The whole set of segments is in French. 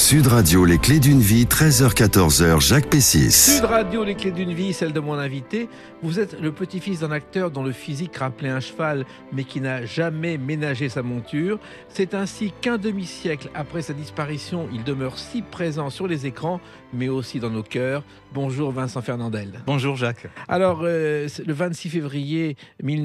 Sud Radio, les clés d'une vie, 13h-14h, Jacques Pessis. Sud Radio, les clés d'une vie, celle de mon invité. Vous êtes le petit-fils d'un acteur dont le physique rappelait un cheval, mais qui n'a jamais ménagé sa monture. C'est ainsi qu'un demi-siècle après sa disparition, il demeure si présent sur les écrans, mais aussi dans nos cœurs. Bonjour Vincent Fernandel. Bonjour Jacques. Alors, le 26 février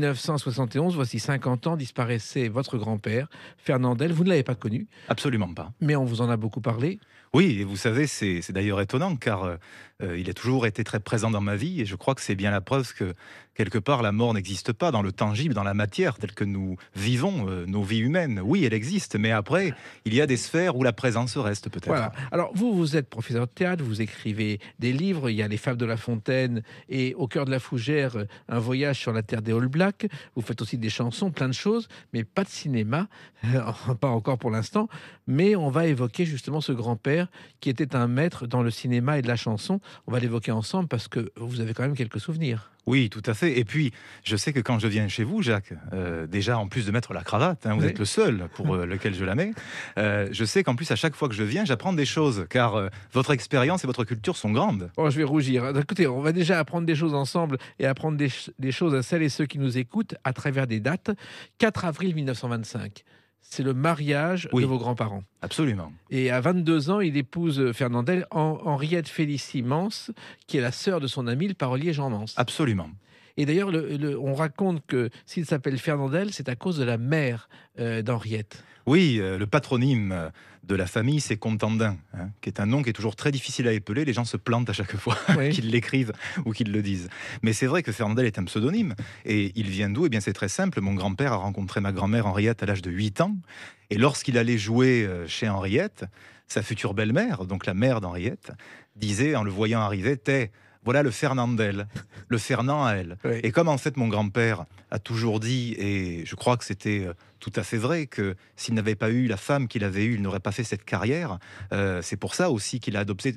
1971, voici 50 ans, disparaissait votre grand-père, Fernandel. Vous ne l'avez pas connu. Absolument pas. Mais on vous en a beaucoup parlé. Oui, et vous savez, c'est d'ailleurs étonnant, car il a toujours été très présent dans ma vie, et je crois que c'est bien la preuve que, quelque part, la mort n'existe pas dans le tangible, dans la matière, telle que nous vivons nos vies humaines. Oui, elle existe, mais après, il y a des sphères où la présence reste, peut-être. Voilà. Alors, vous êtes professeur de théâtre, vous écrivez des livres, il y a Les Fables de La Fontaine et Au cœur de la fougère, un voyage sur la terre des All Blacks. Vous faites aussi des chansons, plein de choses, mais pas de cinéma, pas encore pour l'instant, mais on va évoquer justement ce grand-père qui était un maître dans le cinéma et de la chanson. On va l'évoquer ensemble parce que vous avez quand même quelques souvenirs. Oui, tout à fait. Et puis, je sais que quand je viens chez vous, Jacques, déjà, en plus de mettre la cravate, vous êtes le seul pour lequel je la mets, je sais qu'en plus, à chaque fois que je viens, j'apprends des choses, car votre expérience et votre culture sont grandes. Oh, je vais rougir. Écoutez, on va déjà apprendre des choses ensemble et apprendre des choses à celles et ceux qui nous écoutent à travers des dates. 4 avril 1925. C'est le mariage de vos grands-parents. Absolument. Et à 22 ans, il épouse Fernandel, Henriette Félicie Mance, qui est la sœur de son ami, le parolier Jean Mance. Absolument. Et d'ailleurs, on raconte que s'il s'appelle Fernandel, c'est à cause de la mère d'Henriette. Oui, le patronyme de la famille, c'est Contandin, qui est un nom qui est toujours très difficile à épeler. Les gens se plantent à chaque fois qu'ils l'écrivent ou qu'ils le disent. Mais c'est vrai que Fernandel est un pseudonyme. Et il vient d'où ? Eh bien, c'est très simple. Mon grand-père a rencontré ma grand-mère Henriette à l'âge de 8 ans. Et lorsqu'il allait jouer chez Henriette, sa future belle-mère, donc la mère d'Henriette, disait, en le voyant arriver, « T'es... voilà le Fernandel, le Fernand à elle. » Et comme en fait mon grand-père a toujours dit, et je crois que c'était tout à fait vrai, que s'il n'avait pas eu la femme qu'il avait eue, il n'aurait pas fait cette carrière. C'est pour ça aussi qu'il a adopté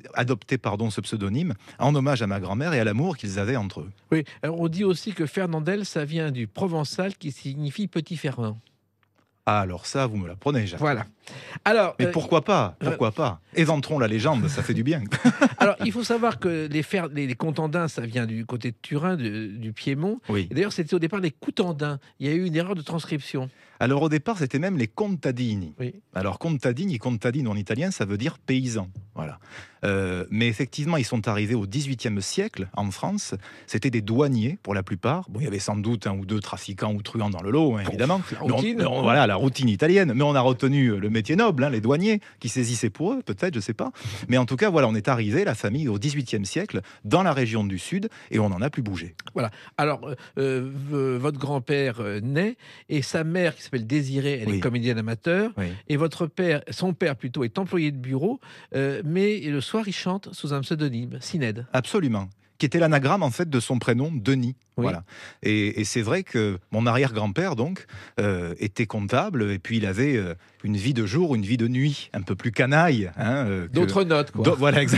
ce pseudonyme, en hommage à ma grand-mère et à l'amour qu'ils avaient entre eux. Oui, alors on dit aussi que Fernandel, ça vient du provençal qui signifie petit Fernand. Ah, alors ça, vous me l'apprenez, Jacques. Voilà. Alors, mais pourquoi pas éventrons la légende, ça fait du bien. Alors, il faut savoir que les Contandins, ça vient du côté de Turin, du Piémont. Oui. Et d'ailleurs, c'était au départ les Coutandins. Il y a eu une erreur de transcription. Alors, au départ, c'était même les Contadini. Oui. Alors, contadino en italien, ça veut dire paysan. Voilà. Mais effectivement, ils sont arrivés au XVIIIe siècle en France. C'était des douaniers, pour la plupart. Bon, il y avait sans doute un ou deux trafiquants ou truands dans le lot, évidemment. Voilà, la routine italienne. Mais on a retenu le métier noble, les douaniers, qui saisissaient pour eux, peut-être, je ne sais pas. Mais en tout cas, voilà, on est arrivé, la famille, au XVIIIe siècle, dans la région du Sud, et on n'en a plus bougé. Voilà. Alors, votre grand-père naît, et sa mère, qui s'appelle Désirée, elle est comédienne amateur, et son père plutôt, est employé de bureau, mais le soir, il chante sous un pseudonyme, Sined. Absolument. Qui était l'anagramme en fait de son prénom, Denis. Oui. Voilà. Et c'est vrai que mon arrière-grand-père donc était comptable, et puis il avait une vie de jour, une vie de nuit, un peu plus canaille. D'autres notes, quoi. Voilà, exact.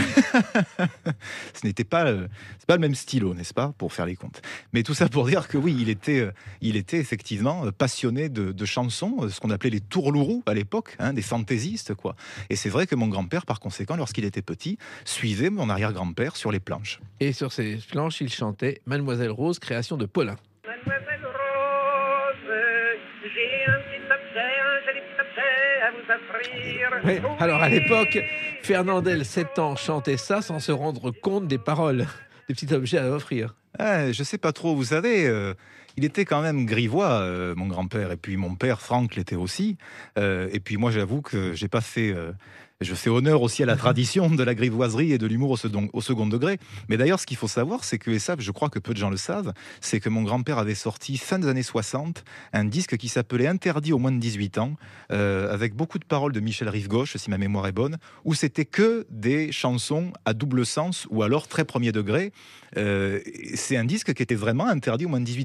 Ce n'était pas, c'est pas le même stylo, n'est-ce pas, pour faire les comptes. Mais tout ça pour dire que oui, il était effectivement passionné de chansons, ce qu'on appelait les tourlourous à l'époque, des fantaisistes, quoi. Et c'est vrai que mon grand-père, par conséquent, lorsqu'il était petit, suivait mon arrière-grand-père sur les planches. Et sur ces planches, il chantait Mademoiselle Rose, création de Paulin. Mademoiselle Rose, j'ai un joli petit objet à vous offrir. Oui. Alors à l'époque, Fernandel, 7 ans, chantait ça sans se rendre compte des paroles, des petits objets à offrir. Je sais pas trop, vous savez, il était quand même grivois, mon grand-père, et puis mon père, Franck, l'était aussi. Et puis moi, j'avoue que j'ai pas fait... je fais honneur aussi à la tradition de la grivoiserie et de l'humour au second degré. Mais d'ailleurs, ce qu'il faut savoir, c'est que, et ça, je crois que peu de gens le savent, c'est que mon grand-père avait sorti, fin des années 60, un disque qui s'appelait Interdit aux moins de 18 ans, avec beaucoup de paroles de Michel Rive-Gauche, si ma mémoire est bonne, où c'était que des chansons à double sens, ou alors très premier degré. C'est un disque qui était vraiment interdit aux moins de 18 ans. C'était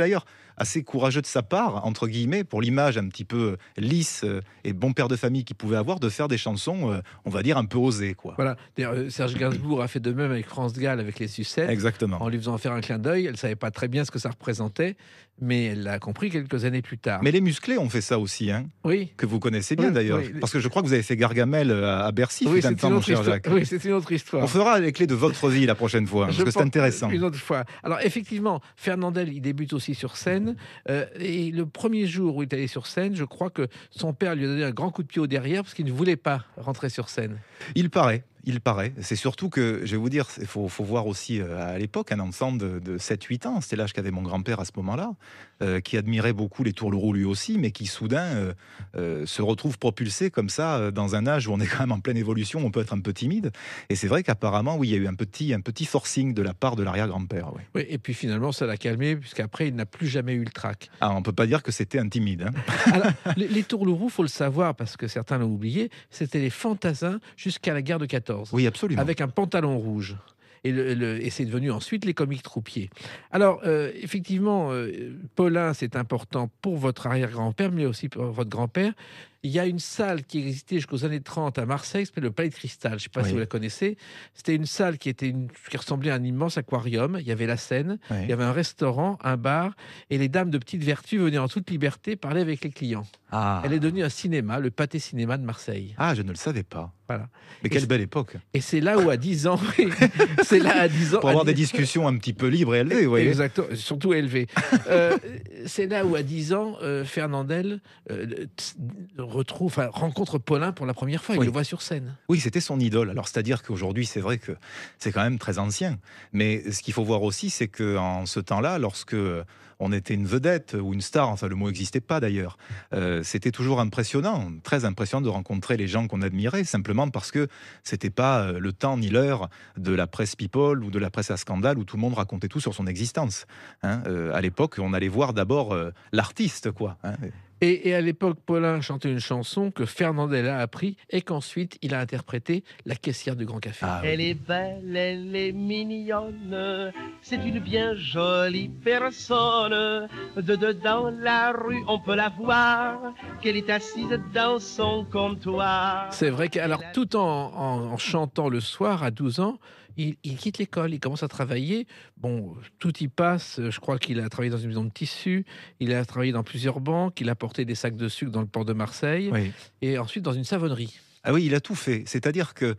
d'ailleurs assez courageux de sa part, entre guillemets, pour l'image un petit peu lisse et bon père de famille qu'il pouvait avoir, de faire des chansons, on va dire, un peu osées, quoi. Voilà. D'ailleurs, Serge Gainsbourg a fait de même avec France Gall, avec les Sucettes. Exactement. En lui faisant faire un clin d'œil. Elle ne savait pas très bien ce que ça représentait, mais elle l'a compris quelques années plus tard. Mais les Musclés ont fait ça aussi, hein, oui. que vous connaissez bien d'ailleurs. Oui. Parce que je crois que vous avez fait Gargamel à Bercy, oui, fut un temps, mon cher Jacques. Oui, c'est une autre histoire. On fera les clés de votre vie la prochaine fois, parce que c'est intéressant. Une autre fois. Alors, effectivement, Fernandel, il débute aussi sur scène. Et le premier jour où il est allé sur scène, je crois que son père lui a donné un grand coup de pied au derrière parce qu'il ne voulait pas rentrer sur scène. Il paraît. C'est surtout que, je vais vous dire, il faut voir aussi à l'époque un enfant de 7-8 ans, c'était l'âge qu'avait mon grand-père à ce moment-là, qui admirait beaucoup les Tourlourous lui aussi, mais qui soudain se retrouve propulsé comme ça dans un âge où on est quand même en pleine évolution, on peut être un peu timide. Et c'est vrai qu'apparemment, oui, il y a eu un petit forcing de la part de l'arrière-grand-père. Oui. Oui, et puis finalement, ça l'a calmé, puisqu'après, il n'a plus jamais eu le trac. Ah, on ne peut pas dire que c'était un timide. Hein. Alors, les Tourlourous, il faut le savoir, parce que certains l'ont oublié, c'était les fantassins jusqu'à la guerre de 14. Oui, absolument. Avec un pantalon rouge. Et c'est devenu ensuite les comiques troupiers. Alors, effectivement, Paulin, c'est important pour votre arrière-grand-père, mais aussi pour votre grand-père. Il y a une salle qui existait jusqu'aux années 30 à Marseille, qui s'appelle le Palais de Cristal. Je ne sais pas si vous la connaissez. C'était une salle qui ressemblait à un immense aquarium. Il y avait la scène, il y avait un restaurant, un bar, et les dames de petite vertu venaient en toute liberté parler avec les clients. Ah. Elle est devenue un cinéma, le Pâté Cinéma de Marseille. Ah, je ne le savais pas. Voilà. Mais quelle belle époque. Et c'est là où, à 10 ans, c'est là à 10 ans... Pour avoir des discussions un petit peu libres et élevées, vous voyez. Exactement, surtout élevées. C'est là où, à 10 ans, Fernandel rencontre Paulin pour la première fois. Il le voit sur scène. Oui, c'était son idole. Alors, c'est-à-dire qu'aujourd'hui, c'est vrai que c'est quand même très ancien. Mais ce qu'il faut voir aussi, c'est qu'en ce temps-là, lorsque on était une vedette ou une star, enfin le mot n'existait pas d'ailleurs, c'était toujours impressionnant, très impressionnant de rencontrer les gens qu'on admirait, simplement parce que c'était pas le temps ni l'heure de la presse people ou de la presse à scandale où tout le monde racontait tout sur son existence. Hein. À l'époque, on allait voir d'abord l'artiste, quoi. Hein. Et à l'époque, Paulin chantait une chanson que Fernandel a appris et qu'ensuite il a interprété, La caissière du Grand Café. Ah, oui. Elle est belle, elle est mignonne, c'est une bien jolie personne. Dans la rue, on peut la voir, qu'elle est assise dans son comptoir. C'est vrai qu'alors, tout en chantant le soir, à 12 ans, il quitte l'école, il commence à travailler. Bon, tout y passe. Je crois qu'il a travaillé dans une maison de tissus, il a travaillé dans plusieurs banques, il a porté des sacs de sucre dans le port de Marseille, Oui. et ensuite dans une savonnerie. Ah oui, il a tout fait. C'est-à-dire que,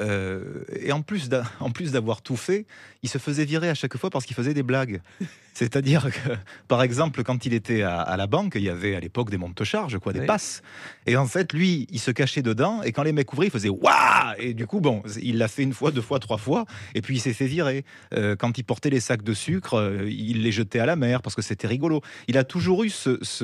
et en plus d'avoir tout fait, il se faisait virer à chaque fois parce qu'il faisait des blagues. C'est-à-dire que, par exemple, quand il était à la banque, il y avait à l'époque des monte-charges, quoi, des passes. Et en fait, lui, il se cachait dedans, et quand les mecs ouvraient, il faisait waouh. Et du coup, bon, il l'a fait une fois, deux fois, trois fois, et puis il s'est fait virer. Quand il portait les sacs de sucre, il les jetait à la mer parce que c'était rigolo. Il a toujours eu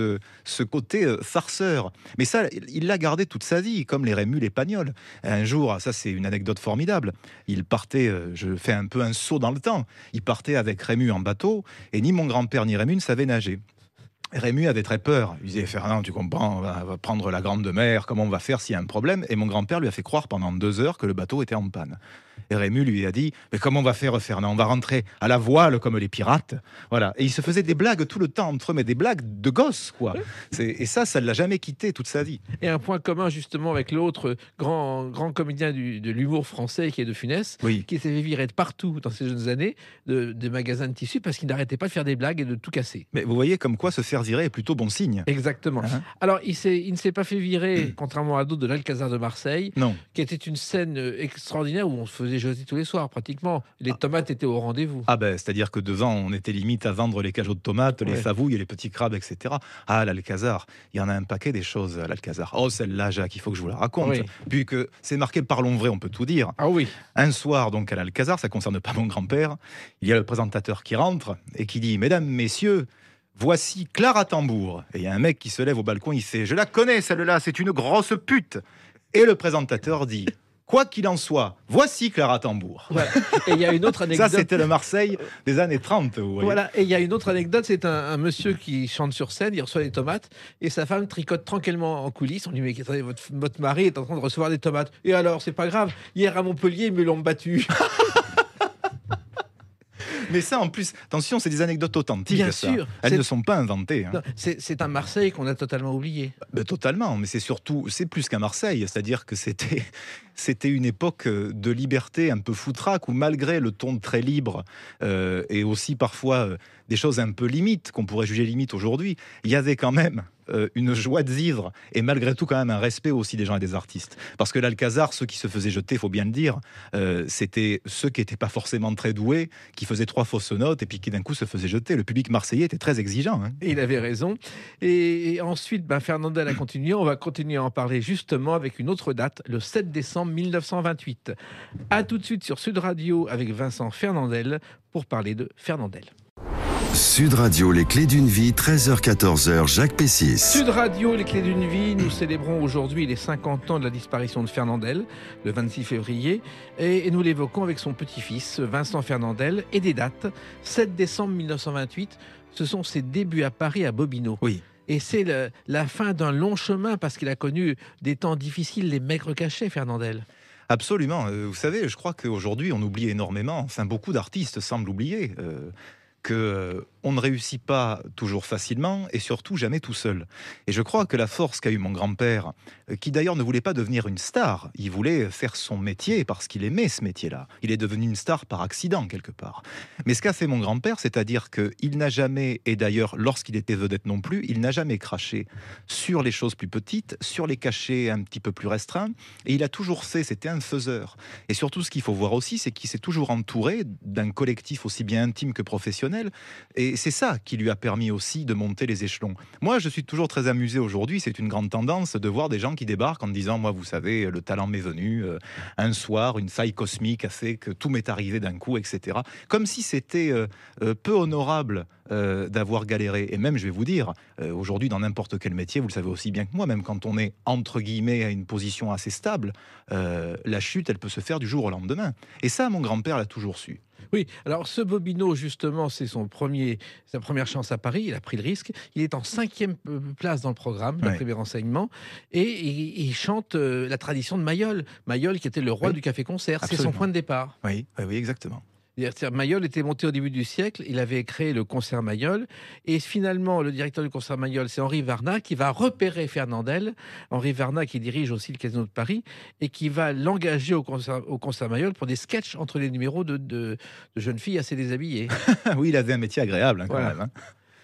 ce côté farceur. Mais ça, il l'a gardé toute sa vie, comme les Rémus, les Pagnols. Un jour, ça c'est une anecdote formidable, il partait, je fais un peu un saut dans le temps, il partait avec Rémus en bateau, et ni mon grand-père ni Rémus ne savaient nager. Rémus avait très peur. Il disait, Fernand, tu comprends, on va prendre la grande mer, comment on va faire s'il y a un problème? Et mon grand-père lui a fait croire pendant 2 heures que le bateau était en panne. Et Rémus lui a dit, mais comment on va faire, Fernand? On va rentrer à la voile comme les pirates. Voilà. Et il se faisait des blagues tout le temps entre eux, mais des blagues de gosse, quoi. Et ça ne l'a jamais quitté toute sa vie. Et un point commun justement avec l'autre grand comédien de l'humour français qui est De Funès, Oui. qui s'est fait virer de partout dans ses jeunes années, de magasins de tissus, parce qu'il n'arrêtait pas de faire des blagues et de tout casser. Mais vous voyez comme quoi se faire virer est plutôt bon signe. Exactement. Hein? Alors, il ne s'est pas fait virer, contrairement à d'autres, de l'Alcazar de Marseille, Non. qui était une scène extraordinaire où on se faisait jeter tous les soirs, pratiquement. Les tomates étaient au rendez-vous. Ah ben, c'est-à-dire que devant, on était limite à vendre les cajots de tomates, les favouilles, les petits crabes, etc. Ah, l'Alcazar, il y en a un paquet des choses à l'Alcazar. Oh, celle-là, Jacques, il faut que je vous la raconte. Oui. Puis que c'est marqué Parlons vrai, on peut tout dire. Ah oui. Un soir, donc, à l'Alcazar, ça ne concerne pas mon grand-père, il y a le présentateur qui rentre et qui dit « Mesdames, messieurs, voici Clara Tambour ». Et il y a un mec qui se lève au balcon, il fait « Je la connais, celle-là, c'est une grosse pute ». Et le présentateur dit « Quoi qu'il en soit, voici Clara Tambour ». Voilà. Et il y a une autre anecdote. Ça, c'était le Marseille des années 30, vous voyez. Voilà, et il y a une autre anecdote, c'est un monsieur qui chante sur scène, il reçoit des tomates, et sa femme tricote tranquillement en coulisses. On lui dit, mais attendez, votre mari est en train de recevoir des tomates. Et alors, c'est pas grave, hier à Montpellier, ils me l'ont battu. Mais ça, en plus, attention, c'est des anecdotes authentiques. Bien ça. sûr. Elles ne sont pas inventées. Hein. Non, c'est un Marseille qu'on a totalement oublié. Totalement, mais c'est plus qu'un Marseille. C'est-à-dire que c'était une époque de liberté un peu foutraque où malgré le ton très libre et aussi parfois des choses un peu limites, qu'on pourrait juger limites aujourd'hui, il y avait quand même une joie de vivre et malgré tout quand même un respect aussi des gens et des artistes. Parce que l'Alcazar, ceux qui se faisaient jeter, il faut bien le dire, c'était ceux qui n'étaient pas forcément très doués, qui faisaient 3 fausses notes et puis qui d'un coup se faisaient jeter. Le public marseillais était très exigeant. Hein. Et il avait raison. Et ensuite, Fernandel a continué. On va continuer à en parler justement avec une autre date, le 7 décembre 1928. A tout de suite sur Sud Radio avec Vincent Fernandel pour parler de Fernandel. Sud Radio, les clés d'une vie, 13h-14h, Jacques Pessis. Sud Radio, les clés d'une vie, nous célébrons aujourd'hui les 50 ans de la disparition de Fernandel, le 26 février, et nous l'évoquons avec son petit-fils, Vincent Fernandel, et des dates. 7 décembre 1928, ce sont ses débuts à Paris, à Bobino. Oui. Et c'est la fin d'un long chemin, parce qu'il a connu des temps difficiles, les maigres cachets, Fernandel. Absolument. Vous savez, je crois qu'aujourd'hui, on oublie énormément, enfin beaucoup d'artistes semblent oublier qu'on ne réussit pas toujours facilement et surtout jamais tout seul. Et je crois que la force qu'a eu mon grand-père, qui d'ailleurs ne voulait pas devenir une star, il voulait faire son métier parce qu'il aimait ce métier-là. Il est devenu une star par accident quelque part. Mais ce qu'a fait mon grand-père, c'est-à-dire qu'il n'a jamais, et d'ailleurs lorsqu'il était vedette non plus, il n'a jamais craché sur les choses plus petites, sur les cachets un petit peu plus restreints, et il a toujours fait, c'était un faiseur. Et surtout ce qu'il faut voir aussi, c'est qu'il s'est toujours entouré d'un collectif aussi bien intime que professionnel. Et c'est ça qui lui a permis aussi de monter les échelons. Moi, je suis toujours très amusé aujourd'hui, c'est une grande tendance de voir des gens qui débarquent en disant, moi, vous savez, le talent m'est venu, un soir, une faille cosmique a fait que tout m'est arrivé d'un coup, etc. Comme si c'était peu honorable d'avoir galéré. Et même, je vais vous dire, aujourd'hui, dans n'importe quel métier, vous le savez aussi bien que moi, même quand on est, entre guillemets, à une position assez stable, la chute, elle peut se faire du jour au lendemain. Et ça, mon grand-père l'a toujours su. Oui, alors ce Bobino, justement, c'est sa première chance à Paris. Il a pris le risque. Il est en 5e place dans le programme, d'après mes renseignements. Et il chante la tradition de Mayol. Mayol, qui était le roi du café-concert. C'est son point de départ. Oui, exactement. Mayol était monté au début du siècle, il avait créé le concert Mayol, et finalement le directeur du concert Mayol, c'est Henri Varnat, qui va repérer Fernandel. Henri Varnat qui dirige aussi le Casino de Paris, et qui va l'engager au concert Mayol pour des sketchs entre les numéros de jeunes filles assez déshabillées. Oui, il avait un métier agréable quand même. Hein.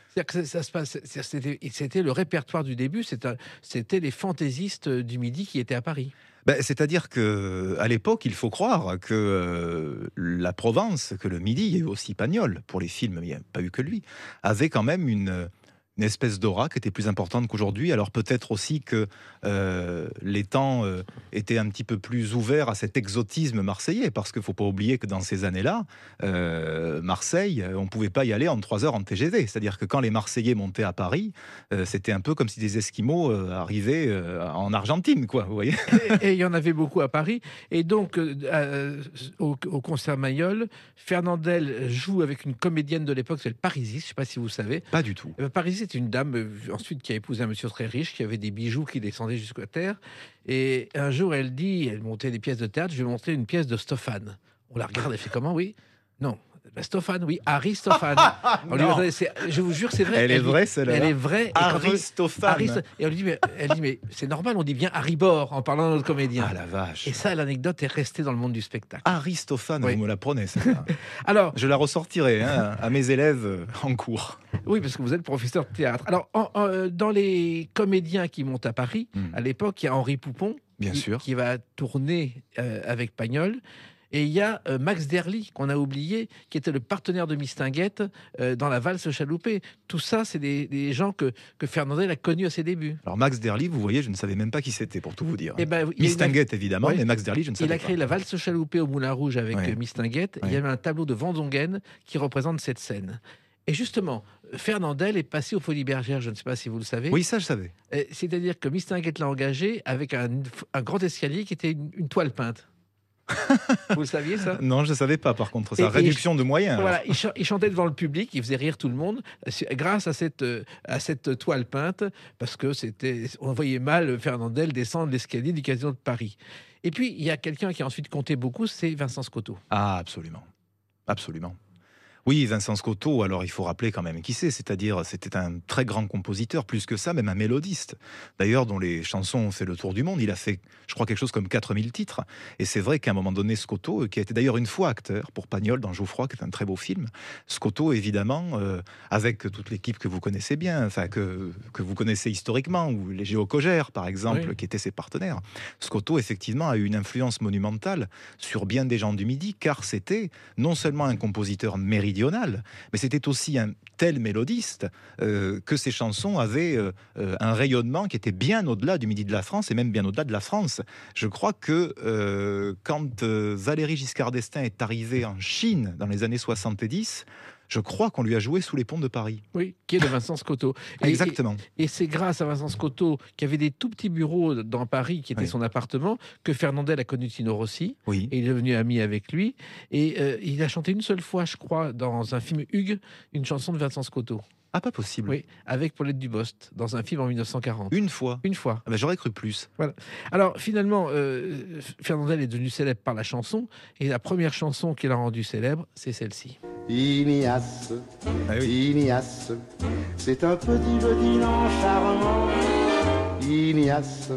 C'était le répertoire du début, c'était les fantaisistes du Midi qui étaient à Paris. C'est-à-dire qu'à l'époque, il faut croire que la Provence, que le Midi, il y a eu aussi Pagnol pour les films, mais il n'y a pas eu que lui, avait quand même une espèce d'aura qui était plus importante qu'aujourd'hui. Alors peut-être aussi que les temps étaient un petit peu plus ouverts à cet exotisme marseillais, parce qu'il ne faut pas oublier que dans ces années-là, Marseille, on ne pouvait pas y aller en 3 heures en TGV. C'est-à-dire que quand les Marseillais montaient à Paris, c'était un peu comme si des Esquimaux arrivaient en Argentine, quoi, vous voyez. Et il y en avait beaucoup à Paris. Et donc, au concert Mayol, Fernandel joue avec une comédienne de l'époque, c'est le Parisis, je ne sais pas si vous savez. Pas du tout. Parisis, c'est une dame ensuite qui a épousé un monsieur très riche, qui avait des bijoux qui descendaient jusqu'à terre. Et un jour, elle montait des pièces de théâtre, je vais montrer une pièce de Stophane. On la regarde, elle fait comment, oui? Non. Stophane, oui, Aristophane. Je vous jure, c'est vrai. Elle est vraie, celle-là. Elle est vraie. Aristophane. Et elle dit, mais c'est normal, on dit bien Haribor en parlant de notre comédien. Ah la vache. Et ça, l'anecdote est restée dans le monde du spectacle. Aristophane, oui. Vous me la prenez, celle-là. Alors, je la ressortirai à mes élèves en cours. Oui, parce que vous êtes professeur de théâtre. Alors, dans les comédiens qui montent à Paris, à l'époque, il y a Henri Poupon, bien sûr, qui va tourner avec Pagnol. Et il y a Max Derly, qu'on a oublié, qui était le partenaire de Mistinguett dans la valse chaloupée. Tout ça, c'est des gens que Fernandel a connus à ses débuts. Alors Max Derly, vous voyez, je ne savais même pas qui c'était, pour tout vous dire. Mistinguett, évidemment, mais Max Derly, je ne savais pas. Il a créé la valse chaloupée au Moulin Rouge avec Mistinguett. Il y avait un tableau de Van Dongen qui représente cette scène. Et justement, Fernandel est passé aux Folies Bergères, je ne sais pas si vous le savez. Oui, ça je savais. C'est-à-dire que Mistinguett l'a engagé avec un grand escalier qui était une toile peinte. Vous le saviez, ça? Non, je ne savais pas, par contre. C'est réduction de moyens. Voilà, il chantait devant le public, il faisait rire tout le monde grâce à cette toile peinte, parce que on voyait mal Fernandel descendre l'escalier du Casino de Paris. Et puis, il y a quelqu'un qui a ensuite compté beaucoup, c'est Vincent Scotto. Ah, absolument. Absolument. Oui, Vincent Scotto, alors il faut rappeler quand même qui c'est, c'est-à-dire c'était un très grand compositeur, plus que ça, même un mélodiste, d'ailleurs dont les chansons ont fait le tour du monde. Il a fait, je crois, quelque chose comme 4000 titres, et c'est vrai qu'à un moment donné, Scotto, qui a été d'ailleurs une fois acteur pour Pagnol dans Geoffroy, qui est un très beau film, Scotto, évidemment, avec toute l'équipe que vous connaissez bien, enfin que vous connaissez historiquement, ou les Géocogères, par exemple, qui étaient ses partenaires, Scotto, effectivement, a eu une influence monumentale sur bien des gens du Midi, car c'était non seulement un compositeur méridional, mais c'était aussi un tel mélodiste que ses chansons avaient un rayonnement qui était bien au-delà du Midi de la France et même bien au-delà de la France. Je crois que quand Valéry Giscard d'Estaing est arrivé en Chine dans les années 70, je crois qu'on lui a joué Sous les ponts de Paris. Oui, qui est de Vincent Scotto. Exactement. Et c'est grâce à Vincent Scotto, qui avait des tout petits bureaux dans Paris, qui était son appartement, que Fernandel a connu Tino Rossi. Oui. Et il est devenu ami avec lui. Et il a chanté une seule fois, je crois, dans un film Hugues, une chanson de Vincent Scotto. Ah, pas possible. Oui, avec Paulette Dubost, dans un film en 1940. Une fois. Une fois. Ah ben, j'aurais cru plus. Voilà. Alors, finalement, Fernandel est devenu célèbre par la chanson. Et la première chanson qu'il a rendue célèbre, c'est celle-ci. Ignace, Ignace, c'est un petit nom charmant. Ignace,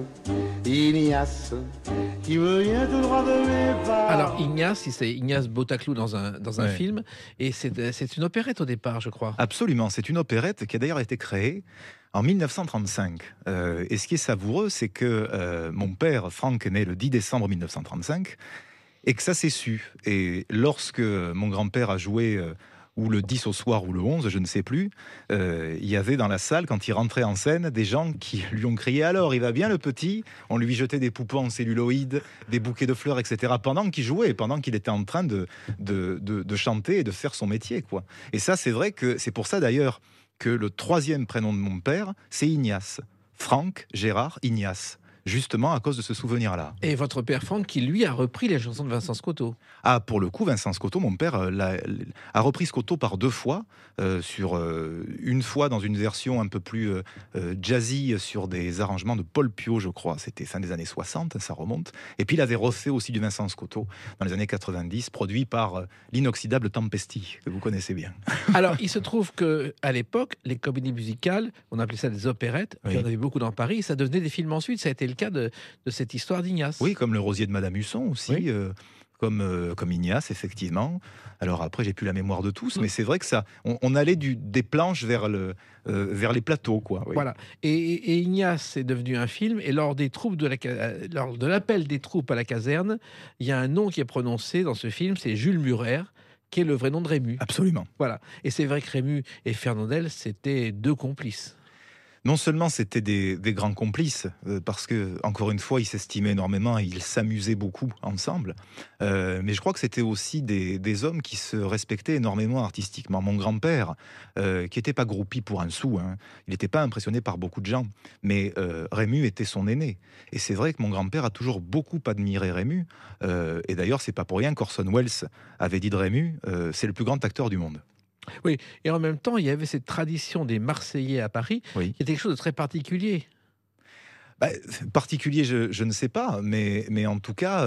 Ignace, qui me vient tout droit de mes parents. Alors Ignace, c'est Ignace Botaclou dans un film, et c'est une opérette au départ, je crois. Absolument, c'est une opérette qui a d'ailleurs été créée en 1935. Et ce qui est savoureux, c'est que mon père, Franck, est né le 10 décembre 1935, et que ça s'est su. Et lorsque mon grand-père a joué... ou le 10 au soir, ou le 11, je ne sais plus, il y avait dans la salle, quand il rentrait en scène, des gens qui lui ont crié « Alors, il va bien le petit ?» On lui jetait des poupons en celluloïd, des bouquets de fleurs, etc., pendant qu'il jouait, pendant qu'il était en train de chanter et de faire son métier, quoi. Et ça, c'est vrai que c'est pour ça, d'ailleurs, que le troisième prénom de mon père, c'est Ignace. Franck Gérard Ignace. Justement à cause de ce souvenir-là. Et votre père Franck, qui lui a repris les chansons de Vincent Scotto. Ah, pour le coup, Vincent Scotto, mon père, a repris Scotto par deux fois. Une fois dans une version un peu plus jazzy sur des arrangements de Paul Piot, je crois. C'était fin des années 60, ça remonte. Et puis il avait refait aussi du Vincent Scotto dans les années 90, produit par l'inoxydable Tempesti, que vous connaissez bien. Alors, il se trouve qu'à l'époque, les comédies musicales, on appelait ça des opérettes, il y en avait beaucoup dans Paris, et ça devenait des films ensuite. Ça a été le cas de cette histoire d'Ignace. Oui, comme Le Rosier de Madame Husson aussi. Oui. Comme Ignace, effectivement. Alors après, j'ai plus la mémoire de tous, mais c'est vrai que ça, on allait des planches vers les plateaux, quoi. Oui. Voilà. Et Ignace est devenu un film. Et lors de l'appel des troupes à la caserne, il y a un nom qui est prononcé dans ce film, c'est Jules Murer, qui est le vrai nom de Rému. Absolument. Voilà. Et c'est vrai que Rému et Fernandel, c'était deux complices. Non seulement c'était des grands complices, parce que, encore une fois, ils s'estimaient énormément et ils s'amusaient beaucoup ensemble, mais je crois que c'était aussi des hommes qui se respectaient énormément artistiquement. Mon grand-père, qui n'était pas groupi pour un sou, hein, il n'était pas impressionné par beaucoup de gens, mais Rému était son aîné. Et c'est vrai que mon grand-père a toujours beaucoup admiré Rému, et d'ailleurs, c'est pas pour rien qu'Orson Welles avait dit de Rému, c'est le plus grand acteur du monde. Oui, et en même temps, il y avait cette tradition des Marseillais à Paris, qui était quelque chose de très particulier. Particulier, je ne sais pas, mais en tout cas,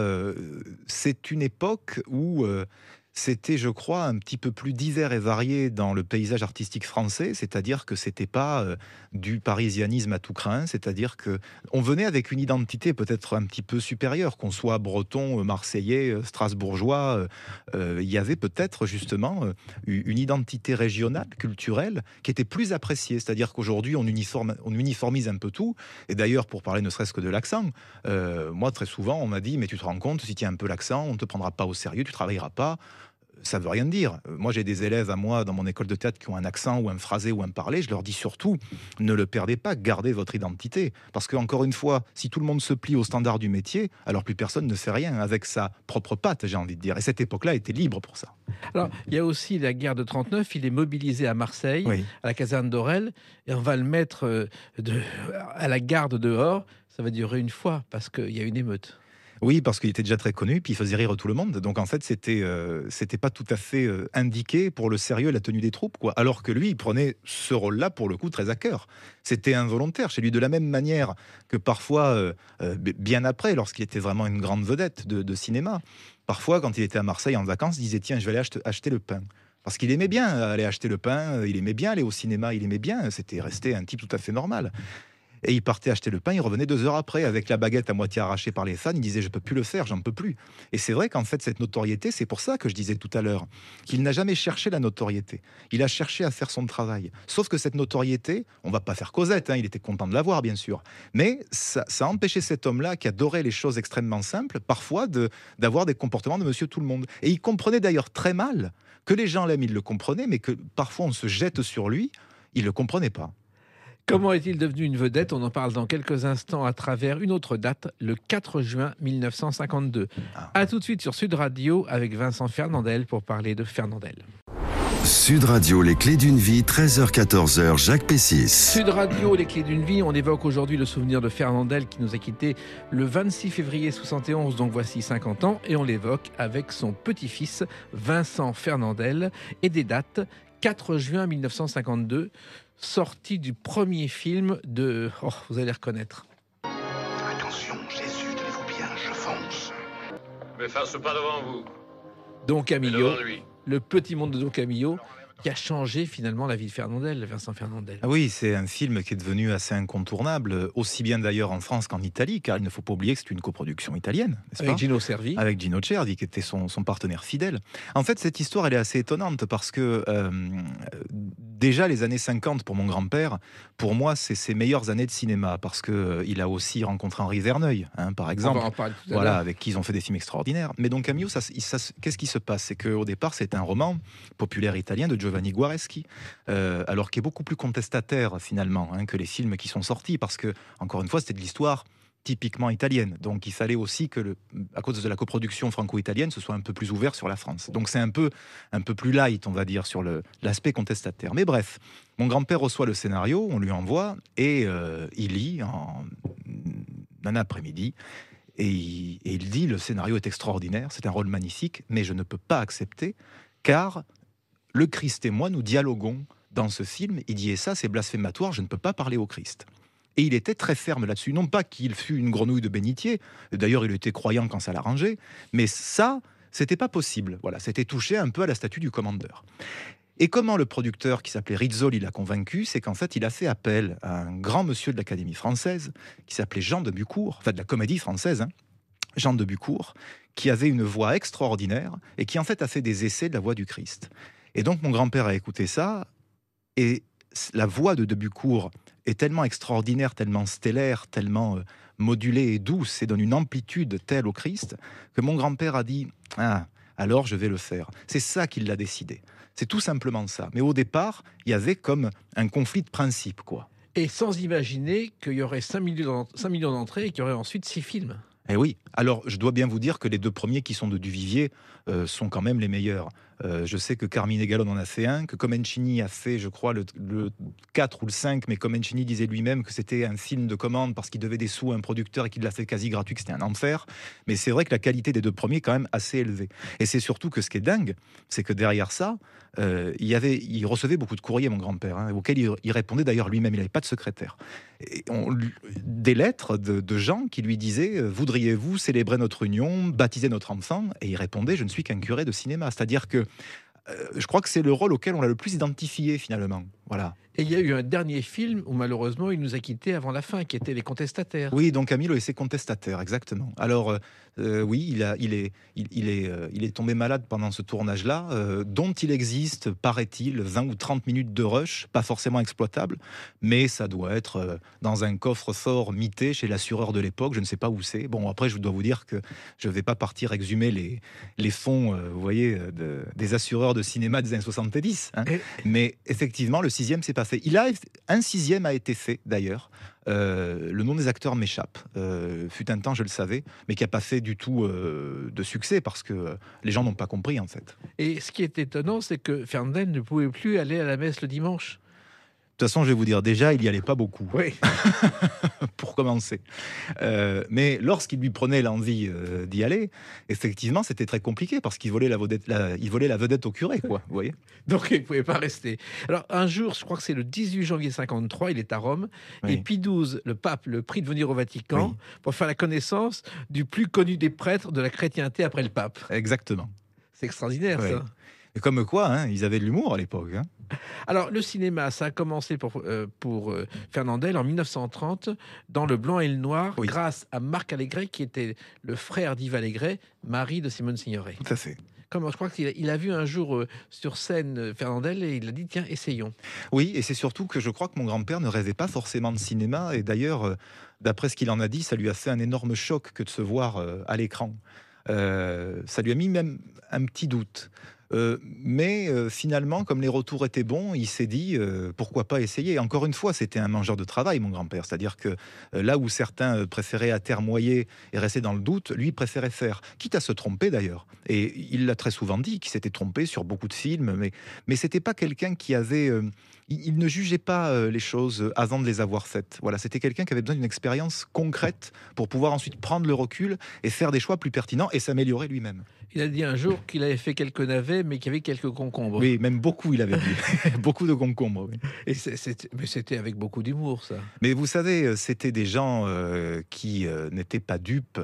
c'est une époque où c'était, je crois, un petit peu plus divers et varié dans le paysage artistique français, c'est-à-dire que c'était pas du parisianisme à tout crin, c'est-à-dire que on venait avec une identité peut-être un petit peu supérieure, qu'on soit breton, marseillais, strasbourgeois, il y avait peut-être justement une identité régionale, culturelle, qui était plus appréciée, c'est-à-dire qu'aujourd'hui on uniformise un peu tout, et d'ailleurs pour parler ne serait-ce que de l'accent, moi très souvent on m'a dit mais tu te rends compte, si tu as un peu l'accent, on ne te prendra pas au sérieux, tu travailleras pas. Ça veut rien dire. Moi, j'ai des élèves à moi dans mon école de théâtre qui ont un accent ou un phrasé ou un parler. Je leur dis surtout, ne le perdez pas, gardez votre identité. Parce que, encore une fois, si tout le monde se plie aux standards du métier, alors plus personne ne fait rien avec sa propre patte, j'ai envie de dire. Et cette époque-là était libre pour ça. Alors, il y a aussi la guerre de 39. Il est mobilisé à Marseille, à la caserne d'Orel, et on va le mettre à la garde dehors. Ça va durer une fois parce qu'il y a une émeute. Oui, parce qu'il était déjà très connu, puis il faisait rire tout le monde. Donc en fait, c'était pas tout à fait indiqué pour le sérieux et la tenue des troupes, quoi. Alors que lui, il prenait ce rôle-là, pour le coup, très à cœur. C'était involontaire chez lui, de la même manière que parfois, bien après, lorsqu'il était vraiment une grande vedette de cinéma, parfois, quand il était à Marseille en vacances, il disait « Tiens, je vais aller acheter le pain ». Parce qu'il aimait bien aller acheter le pain, il aimait bien aller au cinéma, il aimait bien, c'était resté un type tout à fait normal. Et il partait acheter le pain, il revenait 2 heures après avec la baguette à moitié arrachée par les fans, il disait je peux plus le faire, j'en peux plus. Et c'est vrai qu'en fait cette notoriété, c'est pour ça que je disais tout à l'heure qu'il n'a jamais cherché la notoriété. Il a cherché à faire son travail. Sauf que cette notoriété, on va pas faire Cosette, il était content de l'avoir bien sûr, mais ça a empêché cet homme-là qui adorait les choses extrêmement simples, parfois d'avoir des comportements de Monsieur Tout-le-Monde. Et il comprenait d'ailleurs très mal que les gens l'aiment, il le comprenaient, mais que parfois on se jette sur lui, il le comprenait pas. Comment est-il devenu une vedette? On en parle dans quelques instants à travers une autre date, le 4 juin 1952. A tout de suite sur Sud Radio avec Vincent Fernandel pour parler de Fernandel. Sud Radio, les clés d'une vie, 13h-14h, Jacques Pessis. Sud Radio, les clés d'une vie, on évoque aujourd'hui le souvenir de Fernandel qui nous a quittés le 26 février 71, donc voici 50 ans, et on l'évoque avec son petit-fils Vincent Fernandel et des dates 4 juin 1952, sortie du premier film de... Oh, vous allez reconnaître. Attention, Jésus, tenez-vous bien, je fonce. Mais fasse pas devant vous. Don Camillo, Devant lui. le petit monde de Don Camillo, qui a changé finalement la vie de Fernandel, Vincent Fernandel. Ah oui, c'est un film qui est devenu assez incontournable, aussi bien d'ailleurs en France qu'en Italie, car il ne faut pas oublier que c'est une coproduction italienne, n'est-ce Avec pas ? Gino Cervi. Avec Gino Cervi, qui était son partenaire fidèle. En fait, cette histoire, elle est assez étonnante, parce que déjà les années 50, pour mon grand-père, pour moi, c'est ses meilleures années de cinéma, parce qu'il a aussi rencontré Henri Verneuil, par exemple. On va en parler tout à Voilà, l'heure. avec qui ils ont fait des films extraordinaires. Mais donc Camillo, qu'est-ce qui se passe? C'est qu'au départ, c'est un roman populaire italien de Giovanni Guareschi, alors qui est beaucoup plus contestataire finalement que les films qui sont sortis, parce que, encore une fois, c'était de l'histoire typiquement italienne. Donc il fallait aussi que, à cause de la coproduction franco-italienne, ce soit un peu plus ouvert sur la France. Donc c'est un peu plus light, on va dire, sur l'aspect contestataire. Mais bref, mon grand-père reçoit le scénario, on lui envoie, et il lit en un après-midi. Et il dit, le scénario est extraordinaire, c'est un rôle magnifique, mais je ne peux pas accepter, car le Christ et moi, nous dialoguons dans ce film. Il dit, et ça, c'est blasphématoire, je ne peux pas parler au Christ. Et il était très ferme là-dessus. Non pas qu'il fût une grenouille de bénitier, d'ailleurs, il était croyant quand ça l'arrangeait, mais ça, c'était pas possible. Voilà, c'était touché un peu à la statue du commandeur. Et comment le producteur, qui s'appelait Rizzoli, l'a convaincu, c'est qu'en fait, il a fait appel à un grand monsieur de l'Académie française, qui s'appelait Jean de Bucourt, enfin de la Comédie française, Jean de Bucourt, qui avait une voix extraordinaire, et qui en fait a fait des essais de la voix du Christ. Et donc mon grand-père a écouté ça, et la voix de Bucourt est tellement extraordinaire, tellement stellaire, tellement modulée et douce, et donne une amplitude telle au Christ, que mon grand-père a dit « Ah, alors je vais le faire ». C'est ça qui l'a décidé. C'est tout simplement ça. Mais au départ, il y avait comme un conflit de principe, quoi. Et sans imaginer qu'il y aurait 5 millions d'entrées et qu'il y aurait ensuite 6 films. Eh oui, alors je dois bien vous dire que les 2 premiers qui sont de Duvivier sont quand même les meilleurs. Je sais que Carmine Gallone en a fait un, que Comencini a fait, je crois, le 4 ou le 5, mais Comencini disait lui-même que c'était un film de commande parce qu'il devait des sous à un producteur et qu'il l'a fait quasi gratuit, que c'était un enfer. Mais c'est vrai que la qualité des 2 premiers est quand même assez élevée. Et c'est surtout que ce qui est dingue, c'est que derrière ça, il recevait beaucoup de courriers, mon grand-père, auxquels il répondait d'ailleurs lui-même, il n'avait pas de secrétaire. Et des lettres de gens qui lui disaient « Voudriez-vous célébrer notre union, baptiser notre enfant ?» Et il répondait « Je ne suis qu'un curé de cinéma ». C'est-à-dire que je crois que c'est le rôle auquel on l'a le plus identifié finalement. Voilà. Et il y a eu un dernier film où malheureusement il nous a quittés avant la fin, qui était Les Contestataires. Oui, donc Camillo et ses contestataires, exactement. Alors oui, il est tombé malade pendant ce tournage-là, dont il existe, paraît-il, 20 ou 30 minutes de rush, pas forcément exploitable, mais ça doit être dans un coffre-fort mité chez l'assureur de l'époque, je ne sais pas où c'est. Bon, après, je dois vous dire que je ne vais pas partir exhumer les fonds, vous voyez, des assureurs de cinéma des années 70. Mais effectivement, le 6e s'est passé. Un 6e a été fait, d'ailleurs. Le nom des acteurs m'échappe. Fut un temps, je le savais, mais qui n'a pas fait du tout de succès parce que les gens n'ont pas compris, en fait. Et ce qui est étonnant, c'est que Fernandel ne pouvait plus aller à la messe le dimanche. De toute façon, je vais vous dire, déjà, il n'y allait pas beaucoup. Oui. Pour commencer. Mais lorsqu'il lui prenait l'envie d'y aller, effectivement, c'était très compliqué parce qu'il volait la vedette au curé, quoi. Vous voyez ? Donc, il ne pouvait pas rester. Alors, un jour, je crois que c'est le 18 janvier 53, il est à Rome, oui. Et Pie XII, le pape, le prie de venir au Vatican oui. pour faire la connaissance du plus connu des prêtres de la chrétienté après le pape. Exactement. C'est extraordinaire, oui. ça. Et comme quoi, hein, ils avaient de l'humour à l'époque. Hein. Alors, le cinéma, ça a commencé pour Fernandel en 1930 dans Le Blanc et le Noir, Oui. grâce à Marc Allégret, qui était le frère d'Yves Allégret, mari de Simone Signoret. Tout à fait. Je crois qu'il a vu un jour sur scène Fernandel et il a dit tiens, essayons. Oui, et c'est surtout que je crois que mon grand-père ne rêvait pas forcément de cinéma. Et d'ailleurs, d'après ce qu'il en a dit, ça lui a fait un énorme choc que de se voir à l'écran. Ça lui a mis même un petit doute. Mais finalement, comme les retours étaient bons, il s'est dit pourquoi pas essayer. Encore une fois, c'était un mangeur de travail, mon grand-père. C'est-à-dire que là où certains préféraient atermoyer et rester dans le doute, lui préférait faire, quitte à se tromper d'ailleurs. Et il l'a très souvent dit qu'il s'était trompé sur beaucoup de films, mais c'était pas quelqu'un qui avait. Il ne jugeait pas les choses avant de les avoir faites. Voilà, c'était quelqu'un qui avait besoin d'une expérience concrète pour pouvoir ensuite prendre le recul et faire des choix plus pertinents et s'améliorer lui-même. Il a dit un jour qu'il avait fait quelques navets, mais qu'il y avait quelques concombres. Oui, même beaucoup, il avait dit. Beaucoup de concombres. Oui. Et mais c'était avec beaucoup d'humour, ça. Mais vous savez, c'était des gens qui n'étaient pas dupes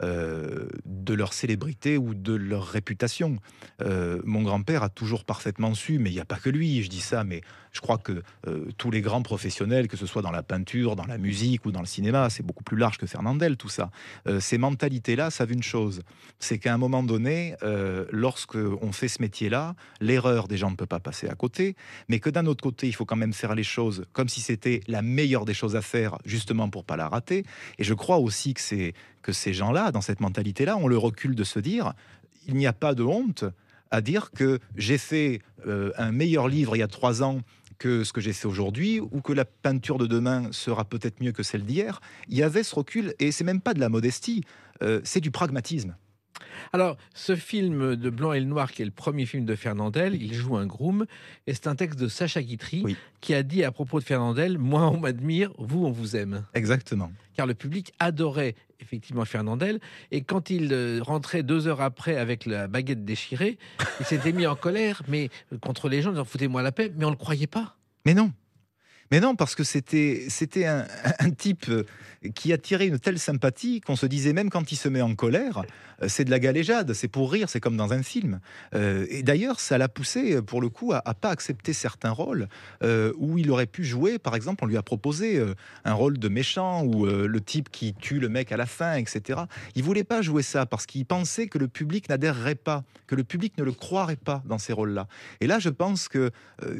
de leur célébrité ou de leur réputation. Mon grand-père a toujours parfaitement su, mais il n'y a pas que lui, je dis ça, mais je crois que tous les grands professionnels, que ce soit dans la peinture, dans la musique ou dans le cinéma, c'est beaucoup plus large que Fernandel, tout ça. Ces mentalités-là savent une chose, c'est qu'à un moment donné, lorsqu'on fait ce métier-là, l'erreur des gens ne peut pas passer à côté, mais que d'un autre côté, il faut quand même faire les choses comme si c'était la meilleure des choses à faire, justement pour pas la rater. Et je crois aussi que ces gens-là, dans cette mentalité-là, ont le recul de se dire, il n'y a pas de honte à dire que j'ai fait un meilleur livre il y a 3 ans que ce que j'ai fait aujourd'hui, ou que la peinture de demain sera peut-être mieux que celle d'hier. Il y avait ce recul, et c'est même pas de la modestie, c'est du pragmatisme. Alors, ce film de Blanc et le Noir, qui est le premier film de Fernandel, il joue un groom, et c'est un texte de Sacha Guitry, Oui. qui a dit à propos de Fernandel, moi on m'admire, vous on vous aime. Exactement. Car le public adorait effectivement Fernandel, et quand il rentrait 2 heures après avec la baguette déchirée, il s'était mis en colère, mais contre les gens, en disant foutez-moi la paix, mais on le croyait pas. Mais non. Mais non, parce que c'était un type qui attirait une telle sympathie qu'on se disait, même quand il se met en colère, c'est de la galéjade, c'est pour rire, c'est comme dans un film. Et d'ailleurs, ça l'a poussé, pour le coup, à pas accepter certains rôles où il aurait pu jouer. Par exemple, on lui a proposé un rôle de méchant ou le type qui tue le mec à la fin, etc. Il voulait pas jouer ça parce qu'il pensait que le public n'adhérerait pas, que le public ne le croirait pas dans ces rôles-là. Et là, je pense que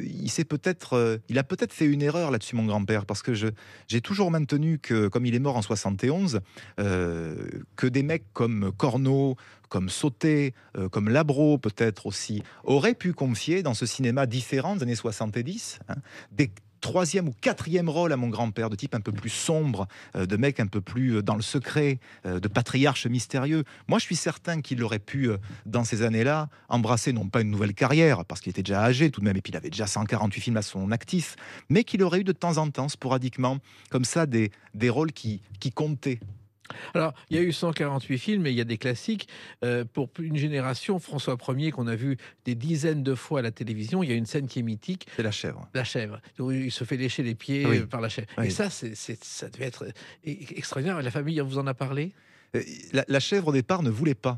il a peut-être fait une erreur là-dessus, mon grand-père, parce que j'ai toujours maintenu que, comme il est mort en 71, que des mecs comme Corneau, comme Sauté, comme Labro peut-être aussi, auraient pu confier dans ce cinéma différent des années 70, des 3e ou 4e rôle à mon grand-père, de type un peu plus sombre, de mec un peu plus dans le secret, de patriarche mystérieux. Moi, je suis certain qu'il aurait pu, dans ces années-là, embrasser non pas une nouvelle carrière, parce qu'il était déjà âgé tout de même, et puis il avait déjà 148 films à son actif, mais qu'il aurait eu de temps en temps, sporadiquement, comme ça, des rôles qui comptaient. Alors, il y a eu 148 films, et il y a des classiques. Pour une génération, François Ier, qu'on a vu des dizaines de fois à la télévision, il y a une scène qui est mythique. C'est La Chèvre. La chèvre. Où il se fait lécher les pieds par la chèvre. Oui. Et ça, ça devait être extraordinaire. La famille vous en a parlé? La chèvre, au départ, ne voulait pas.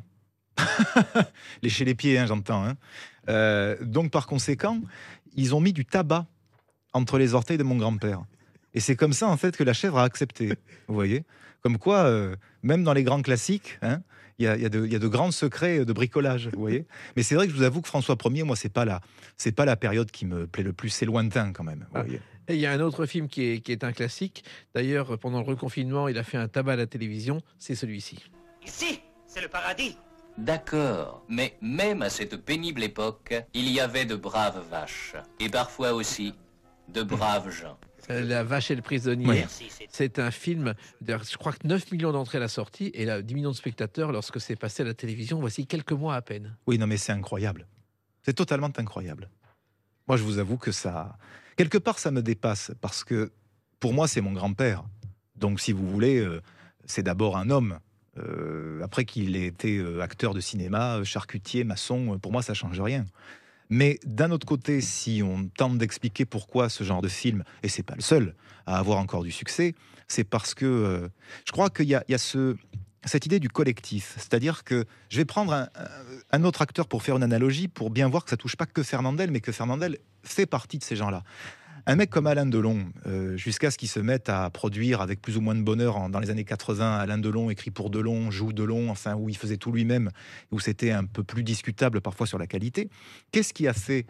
Lécher les pieds, j'entends. Donc, par conséquent, ils ont mis du tabac entre les orteils de mon grand-père. Et c'est comme ça, en fait, que la chèvre a accepté. Vous voyez ? Comme quoi, même dans les grands classiques, il y a de grands secrets de bricolage, vous voyez. Mais c'est vrai que je vous avoue que François Ier, moi, c'est pas la période qui me plaît le plus. C'est lointain, quand même. Vous voyez. Et il y a un autre film qui est un classique. D'ailleurs, pendant le reconfinement, il a fait un tabac à la télévision. C'est celui-ci. Ici, c'est le paradis. D'accord, mais même à cette pénible époque, il y avait de braves vaches. Et parfois aussi, de braves gens. La vache et le prisonnier. Merci, c'est un film, je crois que 9 millions d'entrées à la sortie et là, 10 millions de spectateurs lorsque c'est passé à la télévision, voici quelques mois à peine. Oui, non, mais c'est incroyable. C'est totalement incroyable. Moi, je vous avoue que ça... Quelque part, ça me dépasse, parce que, pour moi, c'est mon grand-père. Donc, si vous voulez, c'est d'abord un homme. Après qu'il ait été acteur de cinéma, charcutier, maçon, pour moi, ça change rien. Mais d'un autre côté, si on tente d'expliquer pourquoi ce genre de film, et c'est pas le seul à avoir encore du succès, c'est parce que je crois qu'il y a cette idée du collectif. C'est-à-dire que je vais prendre un autre acteur pour faire une analogie, pour bien voir que ça touche pas que Fernandel, mais que Fernandel fait partie de ces gens-là. Un mec comme Alain Delon, jusqu'à ce qu'il se mette à produire avec plus ou moins de bonheur dans les années 80, Alain Delon écrit pour Delon, joue Delon, enfin où il faisait tout lui-même, où c'était un peu plus discutable parfois sur la qualité. Qu'est-ce qui a fait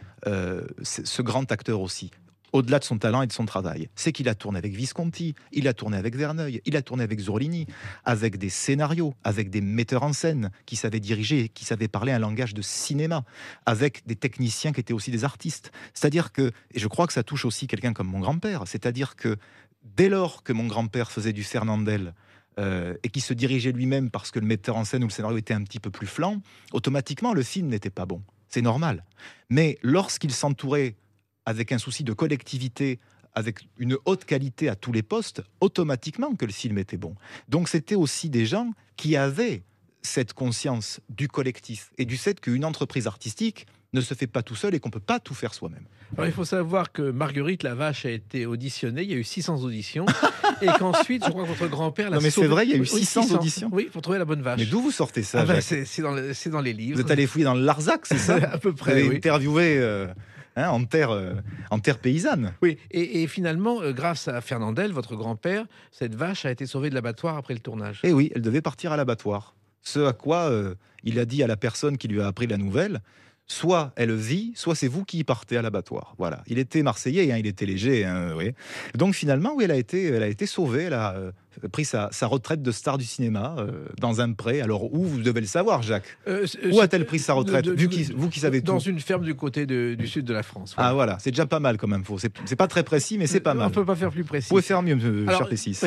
ce grand acteur aussi ? Au-delà de son talent et de son travail, c'est qu'il a tourné avec Visconti, il a tourné avec Verneuil, il a tourné avec Zurlini, avec des scénarios, avec des metteurs en scène qui savaient diriger, qui savaient parler un langage de cinéma, avec des techniciens qui étaient aussi des artistes. C'est-à-dire que, et je crois que ça touche aussi quelqu'un comme mon grand-père, c'est-à-dire que dès lors que mon grand-père faisait du Fernandel, et qui se dirigeait lui-même parce que le metteur en scène ou le scénario était un petit peu plus flan, automatiquement le film n'était pas bon. C'est normal. Mais lorsqu'il s'entourait avec un souci de collectivité, avec une haute qualité à tous les postes, automatiquement que le film était bon. Donc c'était aussi des gens qui avaient cette conscience du collectif et du fait qu'une entreprise artistique ne se fait pas tout seul et qu'on ne peut pas tout faire soi-même. Alors, il faut savoir que Marguerite Lavache a été auditionnée, il y a eu 600 auditions, et qu'ensuite, je crois que votre grand-père l'a Non mais sauvé. c'est vrai, il y a eu 600 auditions. Oui, pour trouver la bonne vache. Mais d'où vous sortez ça, Jacques ? C'est dans les livres. Vous êtes allé fouiller dans le Larzac, c'est ça ? À peu près, Vous avez oui. interviewé en terre paysanne. Oui, et finalement, grâce à Fernandel, votre grand-père, cette vache a été sauvée de l'abattoir après le tournage. Et oui, elle devait partir à l'abattoir. Ce à quoi il a dit à la personne qui lui a appris la nouvelle, soit elle vit, soit c'est vous qui y partez à l'abattoir. Voilà. Il était marseillais, il était léger. Oui. Donc finalement, oui, elle a été sauvée. Elle a pris sa retraite de star du cinéma dans un pré. Alors où, vous devez le savoir, Jacques, où a-t-elle pris sa retraite, vous qui savez tout? Dans une ferme du côté du sud de la France. Voilà. Ah voilà, c'est déjà pas mal comme info. C'est pas très précis, mais c'est pas mal. On peut pas faire plus précis. Vous pouvez faire mieux, cher P6.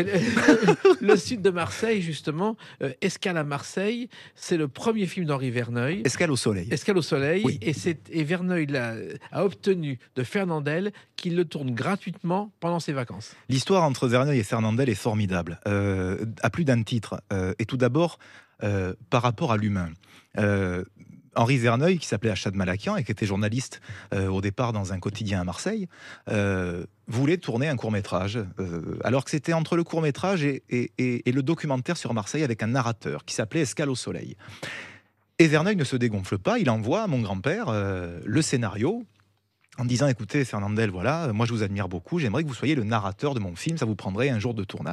Le sud de Marseille, justement, Escale à Marseille, c'est le premier film d'Henri Verneuil. Escale au soleil. Escale au soleil. Oui. Et Verneuil a obtenu de Fernandel qu'il le tourne gratuitement pendant ses vacances. L'histoire entre Verneuil et Fernandel est formidable, à plus d'un titre. Et tout d'abord, par rapport à l'humain. Henri Verneuil, qui s'appelait Achad Malakian et qui était journaliste au départ dans un quotidien à Marseille, voulait tourner un court-métrage, alors que c'était entre le court-métrage et le documentaire sur Marseille avec un narrateur qui s'appelait Escale au soleil. Et Verneuil ne se dégonfle pas, il envoie à mon grand-père le scénario en disant « Écoutez, Fernandel, voilà, moi je vous admire beaucoup, j'aimerais que vous soyez le narrateur de mon film, ça vous prendrait un jour de tournage. »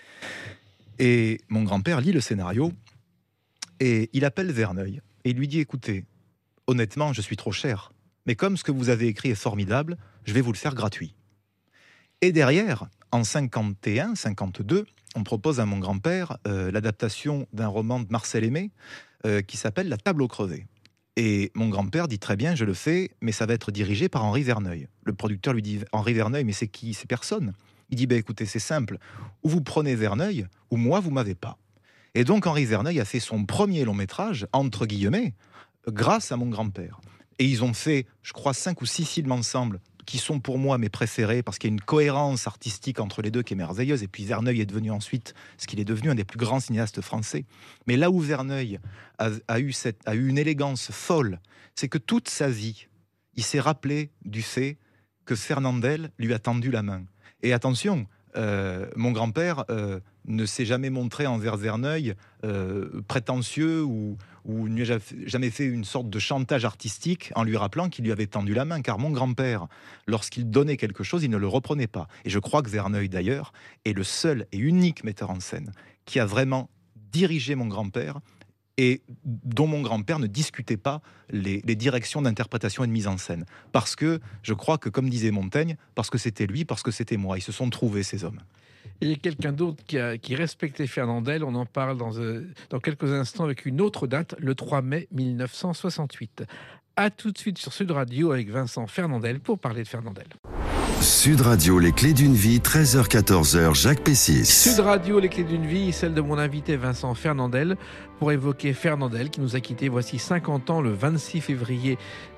Et mon grand-père lit le scénario et il appelle Verneuil et il lui dit « Écoutez, honnêtement, je suis trop cher, mais comme ce que vous avez écrit est formidable, je vais vous le faire gratuit. » Et derrière, en 51, 52, on propose à mon grand-père l'adaptation d'un roman de Marcel Aimé qui s'appelle La table au crevé. Et mon grand-père dit très bien, je le fais, mais ça va être dirigé par Henri Verneuil. Le producteur lui dit, Henri Verneuil, mais c'est qui? C'est personne. Il dit, écoutez, c'est simple, ou vous prenez Verneuil, ou moi, vous m'avez pas. Et donc Henri Verneuil a fait son premier long métrage, entre guillemets, grâce à mon grand-père. Et ils ont fait, je crois, 5 ou 6 films ensemble, qui sont pour moi mes préférés, parce qu'il y a une cohérence artistique entre les deux qui est merveilleuse, et puis Verneuil est devenu ensuite ce qu'il est devenu, un des plus grands cinéastes français. Mais là où Verneuil a eu une élégance folle, c'est que toute sa vie, il s'est rappelé du fait que Fernandel lui a tendu la main. Et attention, mon grand-père ne s'est jamais montré envers Verneuil prétentieux ou ne jamais fait une sorte de chantage artistique en lui rappelant qu'il lui avait tendu la main, car mon grand-père, lorsqu'il donnait quelque chose, il ne le reprenait pas. Et je crois que Verneuil, d'ailleurs, est le seul et unique metteur en scène qui a vraiment dirigé mon grand-père et dont mon grand-père ne discutait pas les directions d'interprétation et de mise en scène. Parce que, je crois que, comme disait Montaigne, parce que c'était lui, parce que c'était moi. Ils se sont trouvés, ces hommes. Il y a quelqu'un d'autre qui respectait Fernandel. On en parle dans quelques instants avec une autre date, le 3 mai 1968. A tout de suite sur Sud Radio avec Vincent Fernandel pour parler de Fernandel. Sud Radio, les clés d'une vie, 13h-14h, Jacques P6. Sud Radio, les clés d'une vie, celle de mon invité Vincent Fernandel, pour évoquer Fernandel qui nous a quittés voici 50 ans, le 26 février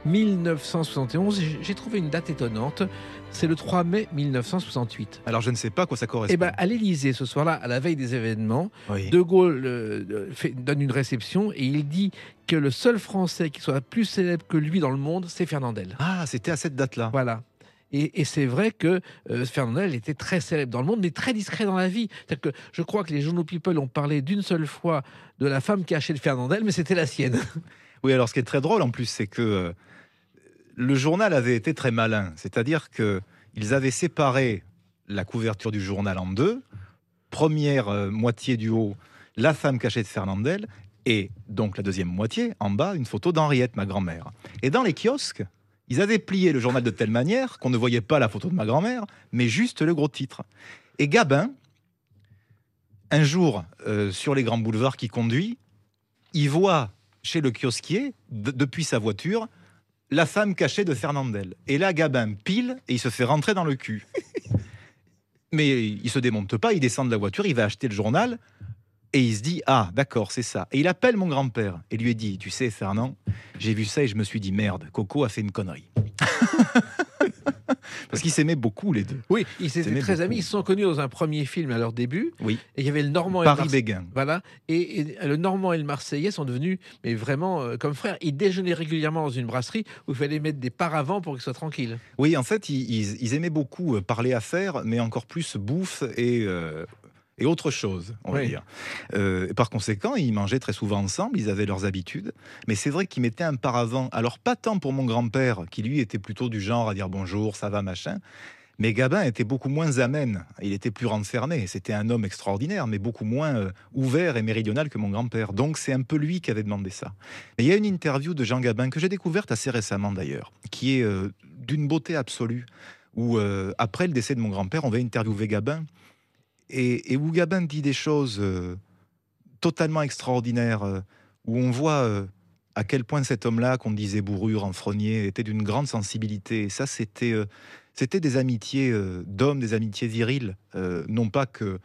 1971. J'ai trouvé une date étonnante, c'est le 3 mai 1968. Alors je ne sais pas à quoi ça correspond. Eh ben, à l'Élysée, ce soir-là, à la veille des événements, oui. De Gaulle donne une réception et il dit que le seul Français qui soit plus célèbre que lui dans le monde, c'est Fernandel. Ah, c'était à cette date-là. Voilà. Et c'est vrai que Fernandel était très célèbre dans le monde, mais très discret dans la vie. C'est-à-dire que je crois que les journaux People ont parlé d'une seule fois de la femme cachée de Fernandel, mais c'était la sienne. Oui, alors ce qui est très drôle en plus, c'est que le journal avait été très malin. C'est-à-dire qu'ils avaient séparé la couverture du journal en deux. Première moitié du haut, la femme cachée de Fernandel, et donc la deuxième moitié, en bas, une photo d'Henriette, ma grand-mère. Et dans les kiosques, ils avaient plié le journal de telle manière qu'on ne voyait pas la photo de ma grand-mère, mais juste le gros titre. Et Gabin, un jour, sur les grands boulevards qu'il conduit, il voit chez le kiosquier, depuis sa voiture, la femme cachée de Fernandel. Et là, Gabin pile et il se fait rentrer dans le cul. Mais il se démonte pas, il descend de la voiture, il va acheter le journal et il se dit « Ah, d'accord, c'est ça ». Et il appelle mon grand-père et lui dit « Tu sais, Fernand, j'ai vu ça et je me suis dit merde, Coco a fait une connerie ». Parce qu'ils s'aimaient beaucoup, les deux. Oui, ils étaient très amis. Ils se sont connus dans un premier film à leur début. Oui. Et il y avait le Normand et Paris Béguin. Voilà. Et le Normand et le Marseillais sont devenus, mais vraiment comme frères. Ils déjeunaient régulièrement dans une brasserie où il fallait mettre des paravents pour qu'ils soient tranquilles. Oui, en fait, ils aimaient beaucoup parler affaires, mais encore plus bouffe et autre chose, on va dire. Par conséquent, ils mangeaient très souvent ensemble, ils avaient leurs habitudes, mais c'est vrai qu'ils mettaient un paravent. Alors, pas tant pour mon grand-père, qui lui était plutôt du genre à dire bonjour, ça va, machin, mais Gabin était beaucoup moins amène, il était plus renfermé, c'était un homme extraordinaire, mais beaucoup moins ouvert et méridional que mon grand-père. Donc, c'est un peu lui qui avait demandé ça. Mais il y a une interview de Jean Gabin, que j'ai découverte assez récemment d'ailleurs, qui est d'une beauté absolue, où après le décès de mon grand-père, on va interviewer Gabin, et où Gabin dit des choses totalement extraordinaires, où on voit à quel point cet homme-là, qu'on disait bourru, renfrogné, était d'une grande sensibilité. Et ça, c'était des amitiés d'hommes, des amitiés viriles. Non pas que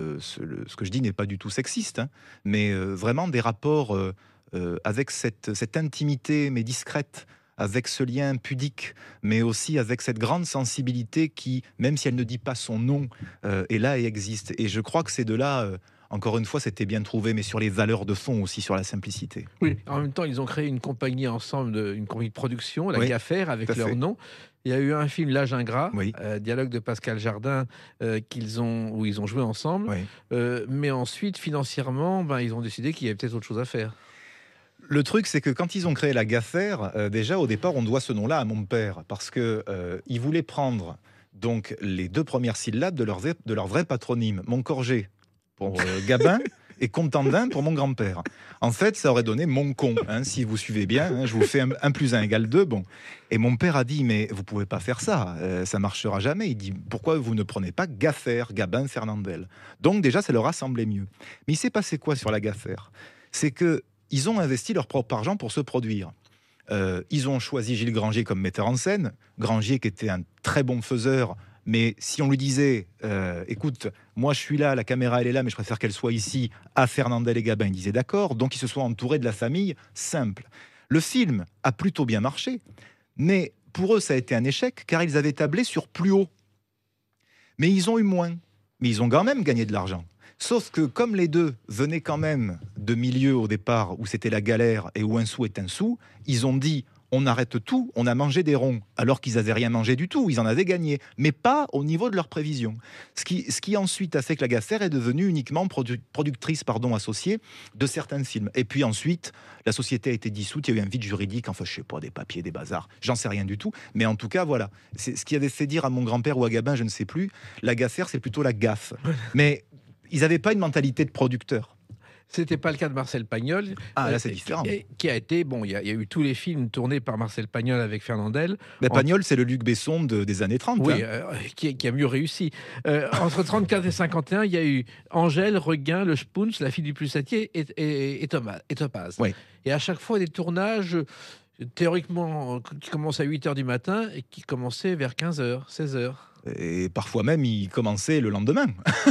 ce que je dis n'est pas du tout sexiste, hein, mais vraiment des rapports avec cette intimité, mais discrète, avec ce lien pudique, mais aussi avec cette grande sensibilité qui, même si elle ne dit pas son nom, est là et existe. Et je crois que ces deux-là, encore une fois, c'était bien trouvé, mais sur les valeurs de fond aussi, sur la simplicité. Oui, en même temps, ils ont créé une compagnie ensemble, une compagnie de production, la Gaffer, avec leur nom. Il y a eu un film, L'âge ingrat, dialogue de Pascal Jardin, où ils ont joué ensemble. Mais ensuite, financièrement, ils ont décidé qu'il y avait peut-être autre chose à faire. Le truc, c'est que quand ils ont créé la Gaffer, déjà au départ, on doit ce nom-là à mon père, parce que ils voulaient prendre donc les deux premières syllabes de leur vrai patronyme, Moncorgé pour Gabin et Contandin pour mon grand-père. En fait, ça aurait donné Moncon, hein, si vous suivez bien. Hein, je vous fais 1 + 1 = 2. Bon. Et mon père a dit, mais vous pouvez pas faire ça, ça marchera jamais. Il dit, pourquoi vous ne prenez pas Gaffer, Gabin, Fernandel? Donc déjà, ça leur a semblé mieux. Mais il s'est passé quoi sur la Gaffer? C'est que ils ont investi leur propre argent pour se produire. Ils ont choisi Gilles Grangier comme metteur en scène. Grangier qui était un très bon faiseur, mais si on lui disait écoute, moi je suis là, la caméra elle est là, mais je préfère qu'elle soit ici, à Fernandel et Gabin, il disait d'accord. Donc ils se sont entourés de la famille, simple. Le film a plutôt bien marché, mais pour eux ça a été un échec, car ils avaient tablé sur plus haut. Mais ils ont eu moins. Mais ils ont quand même gagné de l'argent. Sauf que comme les deux venaient quand même de milieux au départ où c'était la galère et où un sou est un sou, ils ont dit on arrête tout, on a mangé des ronds, alors qu'ils n'avaient rien mangé du tout, ils en avaient gagné, mais pas au niveau de leurs prévisions. Ce qui ensuite a fait que la Gaffer est devenue uniquement productrice associée de certains films. Et puis ensuite, la société a été dissoute, il y a eu un vide juridique, enfin je sais pas, des papiers, des bazars, j'en sais rien du tout, mais en tout cas voilà, c'est ce qui avait fait dire à mon grand-père ou à Gabin, je ne sais plus, la Gaffer c'est plutôt la gaffe. Mais ils n'avaient pas une mentalité de producteur. C'était pas le cas de Marcel Pagnol. Ah, là, c'est différent. Qui a été, il y a eu tous les films tournés par Marcel Pagnol avec Fernandel. Mais Pagnol, c'est le Luc Besson des années 30. Oui, qui a mieux réussi. Entre 34 et 51, il y a eu Angèle, Reguin, Le Spoons, La fille du Pulsatier et Topaz. Oui. Et à chaque fois, des tournages, théoriquement, qui commençaient à 8h du matin et qui commençaient vers 15h, 16h. Et parfois même, ils commençaient le lendemain.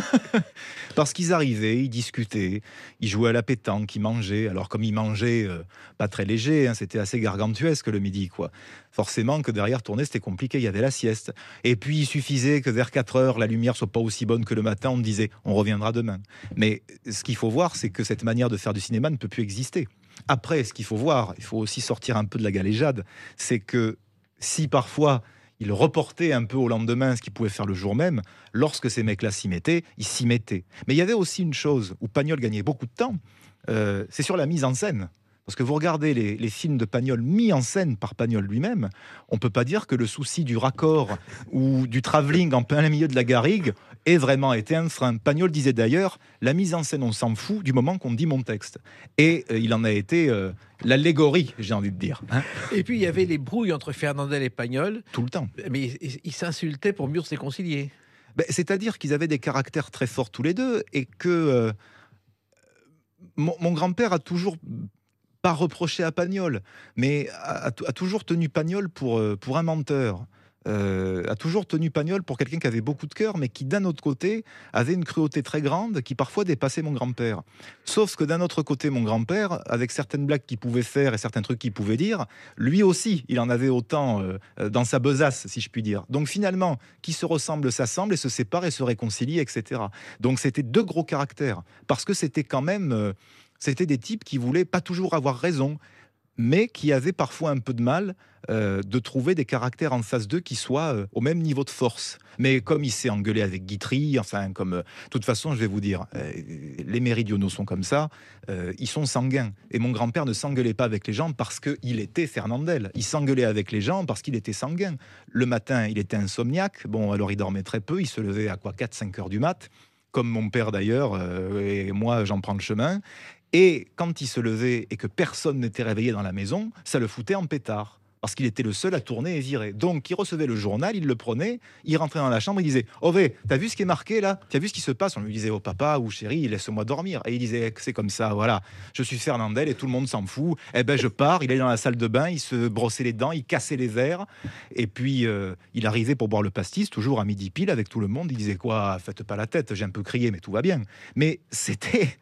Parce qu'ils arrivaient, ils discutaient, ils jouaient à la pétanque, ils mangeaient. Alors comme ils mangeaient pas très léger, hein, c'était assez gargantuesque le midi, quoi. Forcément que derrière tourner, c'était compliqué, il y avait la sieste. Et puis il suffisait que vers 4h, la lumière soit pas aussi bonne que le matin, on disait « on reviendra demain ». Mais ce qu'il faut voir, c'est que cette manière de faire du cinéma ne peut plus exister. Après, ce qu'il faut voir, il faut aussi sortir un peu de la galéjade, c'est que si parfois il reportait un peu au lendemain ce qu'il pouvait faire le jour même. Lorsque ces mecs-là s'y mettaient, ils s'y mettaient. Mais il y avait aussi une chose où Pagnol gagnait beaucoup de temps, c'est sur la mise en scène. Parce que vous regardez les films de Pagnol mis en scène par Pagnol lui-même, on ne peut pas dire que le souci du raccord ou du travelling en plein milieu de la garrigue ait vraiment été un frein. Pagnol disait d'ailleurs, la mise en scène, on s'en fout du moment qu'on dit mon texte. Et il en a été l'allégorie, j'ai envie de dire. Hein. Et puis il y avait les brouilles entre Fernandel et Pagnol. Tout le temps. Mais ils s'insultaient pour mieux se réconcilier. C'est-à-dire qu'ils avaient des caractères très forts tous les deux et que mon grand-père a toujours... pas reproché à Pagnol, mais a toujours tenu Pagnol pour un menteur. A toujours tenu Pagnol pour quelqu'un qui avait beaucoup de cœur, mais qui, d'un autre côté, avait une cruauté très grande qui parfois dépassait mon grand-père. Sauf que d'un autre côté, mon grand-père, avec certaines blagues qu'il pouvait faire et certains trucs qu'il pouvait dire, lui aussi, il en avait autant dans sa besace, si je puis dire. Donc finalement, qui se ressemble s'assemble et se sépare et se réconcilie, etc. Donc c'était deux gros caractères, parce que c'était quand même... C'était des types qui voulaient pas toujours avoir raison, mais qui avaient parfois un peu de mal de trouver des caractères en face d'eux qui soient au même niveau de force. Mais comme il s'est engueulé avec Guitry, enfin, comme... de toute façon, je vais vous dire, les méridionaux sont comme ça, ils sont sanguins. Et mon grand-père ne s'engueulait pas avec les gens parce qu'il était Fernandel. Il s'engueulait avec les gens parce qu'il était sanguin. Le matin, il était insomniaque. Bon, alors il dormait très peu, il se levait à 4-5 heures du mat', comme mon père d'ailleurs, et moi, j'en prends le chemin. Et quand il se levait et que personne n'était réveillé dans la maison, ça le foutait en pétard. Parce qu'il était le seul à tourner et virer. Donc, il recevait le journal, il le prenait, il rentrait dans la chambre, il disait « Ové, t'as vu ce qui est marqué là ? T'as vu ce qui se passe ?» On lui disait « Oh papa ou chérie, laisse-moi dormir. » Et il disait « C'est comme ça, voilà. Je suis Fernandel et tout le monde s'en fout. Eh ben, je pars. » Il allait dans la salle de bain, il se brossait les dents, il cassait les verres. Et puis, il arrivait pour boire le pastis, toujours à midi pile avec tout le monde. Il disait « Quoi ? Faites pas la tête, j'ai un peu crié, mais tout va bien. » Mais c'était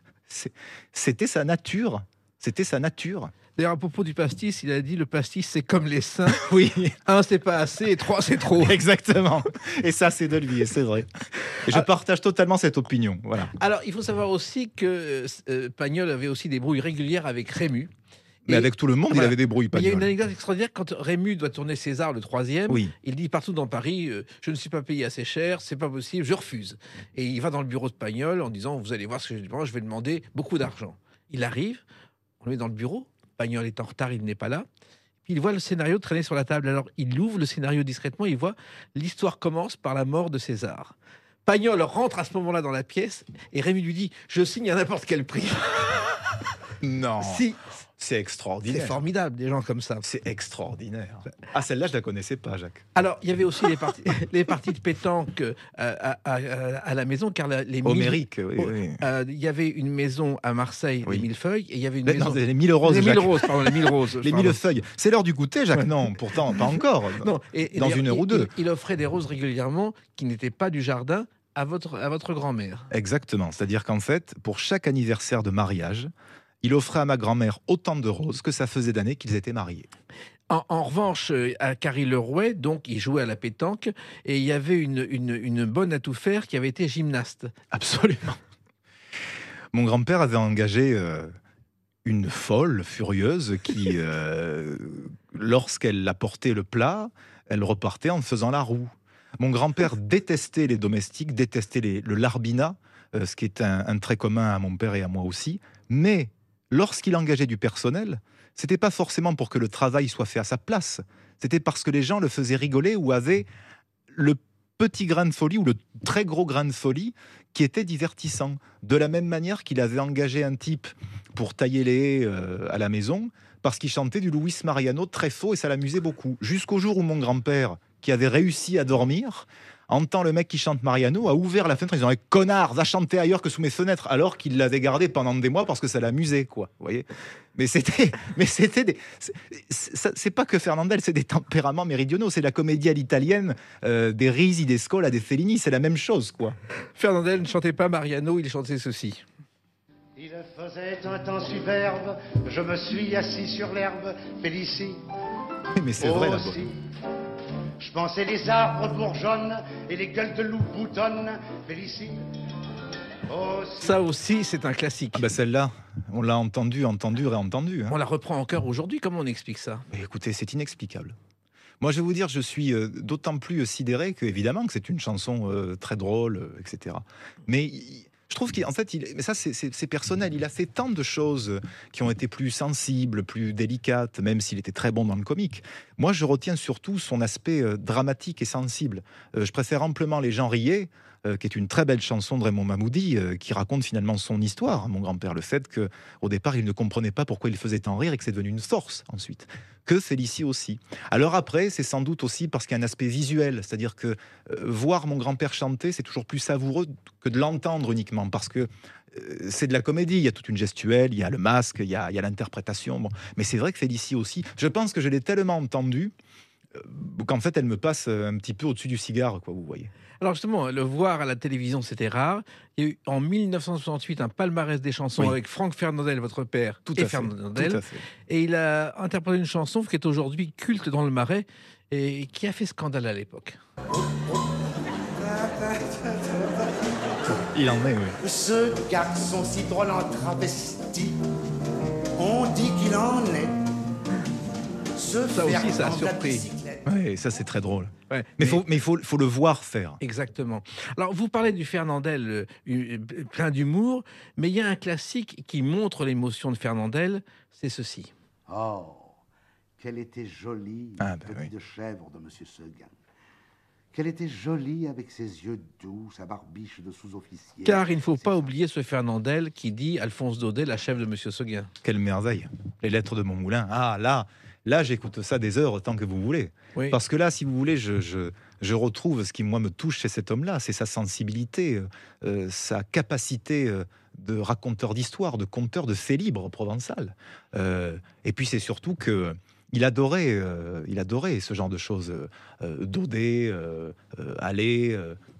sa nature. C'était sa nature. D'ailleurs, à propos du pastis, il a dit le pastis, c'est comme les seins. Oui. 1, c'est pas assez, et 3, c'est trop. Exactement. Et ça, c'est de lui, et c'est vrai. Et je partage totalement cette opinion. Voilà. Alors, il faut savoir aussi que Pagnol avait aussi des brouilles régulières avec Rému. Mais avec tout le monde, voilà. Il avait des brouilles. Il y a une anecdote extraordinaire. Quand Rému doit tourner César, le 3e, oui. Il dit partout dans Paris, je ne suis pas payé assez cher, c'est pas possible, je refuse. Et il va dans le bureau de Pagnol en disant, vous allez voir ce que je vais demander beaucoup d'argent. Il arrive, on le met dans le bureau, Pagnol est en retard, il n'est pas là. Puis il voit le scénario traîner sur la table. Alors il ouvre le scénario discrètement, il voit l'histoire commence par la mort de César. Pagnol rentre à ce moment-là dans la pièce et Rému lui dit, je signe à n'importe quel prix. Non. Si. C'est extraordinaire. C'est formidable, des gens comme ça. C'est extraordinaire. Ah, celle-là, je la connaissais pas, Jacques. Alors, il y avait aussi les parties de pétanque à la maison, car Homérique, oui. Il y avait une maison à Marseille, les Millefeuilles, et il y avait une maison... Non, les Mille Roses, les Jacques. Mille Roses, pardon, les Mille Roses. Les Millefeuilles. C'est l'heure du goûter, Jacques. Ouais. Non, pourtant, pas encore. Non. Et dans une heure ou deux. Il offrait des roses régulièrement qui n'étaient pas du jardin à votre grand-mère. Exactement. C'est-à-dire qu'en fait, pour chaque anniversaire de mariage, il offrait à ma grand-mère autant de roses que ça faisait d'années qu'ils étaient mariés. En revanche, à Carry-le-Rouet, donc, il jouait à la pétanque et il y avait une bonne à tout faire qui avait été gymnaste. Absolument. Mon grand-père avait engagé une folle furieuse qui, lorsqu'elle apportait le plat, elle repartait en faisant la roue. Mon grand-père détestait les domestiques, détestait le larbinat, ce qui est un trait commun à mon père et à moi aussi, mais lorsqu'il engageait du personnel, c'était pas forcément pour que le travail soit fait à sa place. C'était parce que les gens le faisaient rigoler ou avaient le petit grain de folie ou le très gros grain de folie qui était divertissant. De la même manière qu'il avait engagé un type pour tailler les haies à la maison parce qu'il chantait du Luis Mariano très faux et ça l'amusait beaucoup. Jusqu'au jour où mon grand-père, qui avait réussi à dormir, entend le mec qui chante Mariano, a ouvert la fenêtre en disant « Connard, va chanter ailleurs que sous mes fenêtres », alors qu'il l'avait gardé pendant des mois parce que ça l'amusait, quoi. Vous voyez ? C'est pas que Fernandel, c'est des tempéraments méridionaux, c'est la comédie à l'italienne, des Risi, des Scola, des Fellini, c'est la même chose, quoi. Fernandel ne chantait pas Mariano, il chantait ceci. Il faisait un temps superbe, je me suis assis sur l'herbe, Félicie. Mais c'est vrai, là-bas. Je pensais les arbres bourgeonnent et les gueules de loup boutonnent, Félicie. Ça aussi, c'est un classique. Ah bah celle-là, on l'a entendu, réentendu. Hein. On la reprend en chœur aujourd'hui, comment on explique ça ? Mais écoutez, c'est inexplicable. Moi, je vais vous dire, je suis d'autant plus sidéré que, évidemment, que c'est une chanson très drôle, etc. Mais je trouve qu'en fait, mais ça, c'est personnel. Il a fait tant de choses qui ont été plus sensibles, plus délicates, même s'il était très bon dans le comique. Moi, je retiens surtout son aspect dramatique et sensible. Je préfère amplement Les gens riaient, qui est une très belle chanson de Raymond Mahmoudi, qui raconte finalement son histoire, mon grand-père, le fait qu'au départ, il ne comprenait pas pourquoi il faisait tant rire et que c'est devenu une force ensuite. Que Félicie aussi. Alors après, c'est sans doute aussi parce qu'il y a un aspect visuel, c'est-à-dire que voir mon grand-père chanter, c'est toujours plus savoureux que de l'entendre uniquement, parce que c'est de la comédie, il y a toute une gestuelle, il y a le masque, il y a l'interprétation. Bon. Mais c'est vrai que Félicie aussi, je pense que je l'ai tellement entendue qu'en fait, elle me passe un petit peu au-dessus du cigare, quoi, vous voyez. Alors justement, le voir à la télévision, c'était rare. Il y a eu en 1968 un palmarès des chansons avec Franck Fernandel, votre père, Tout et à fait. Fernandel. Tout à fait. Et il a interprété une chanson qui est aujourd'hui culte dans le Marais et qui a fait scandale à l'époque. Il en est, oui. Ce garçon si drôle en travesti, on dit qu'il en est. Ça aussi, ça a surpris. Ouais, ça c'est très drôle. Ouais, mais il faut le voir faire. Exactement. Alors, vous parlez du Fernandel plein d'humour, mais il y a un classique qui montre l'émotion de Fernandel, c'est ceci. Oh, qu'elle était jolie, petite chèvre de Monsieur Seguin. Qu'elle était jolie avec ses yeux doux, sa barbiche de sous-officier. Car il ne faut pas oublier ce Fernandel qui dit Alphonse Daudet, la chèvre de Monsieur Seguin. Quelle merveille. Les lettres de mon moulin. Ah, là, j'écoute ça des heures autant que vous voulez. Oui. Parce que là, si vous voulez, je retrouve ce qui, moi, me touche chez cet homme-là. C'est sa sensibilité, sa capacité de raconteur d'histoire, de conteur, de fait libre provençal. Et puis, c'est surtout que il adorait ce genre de choses. Daudet, Allais,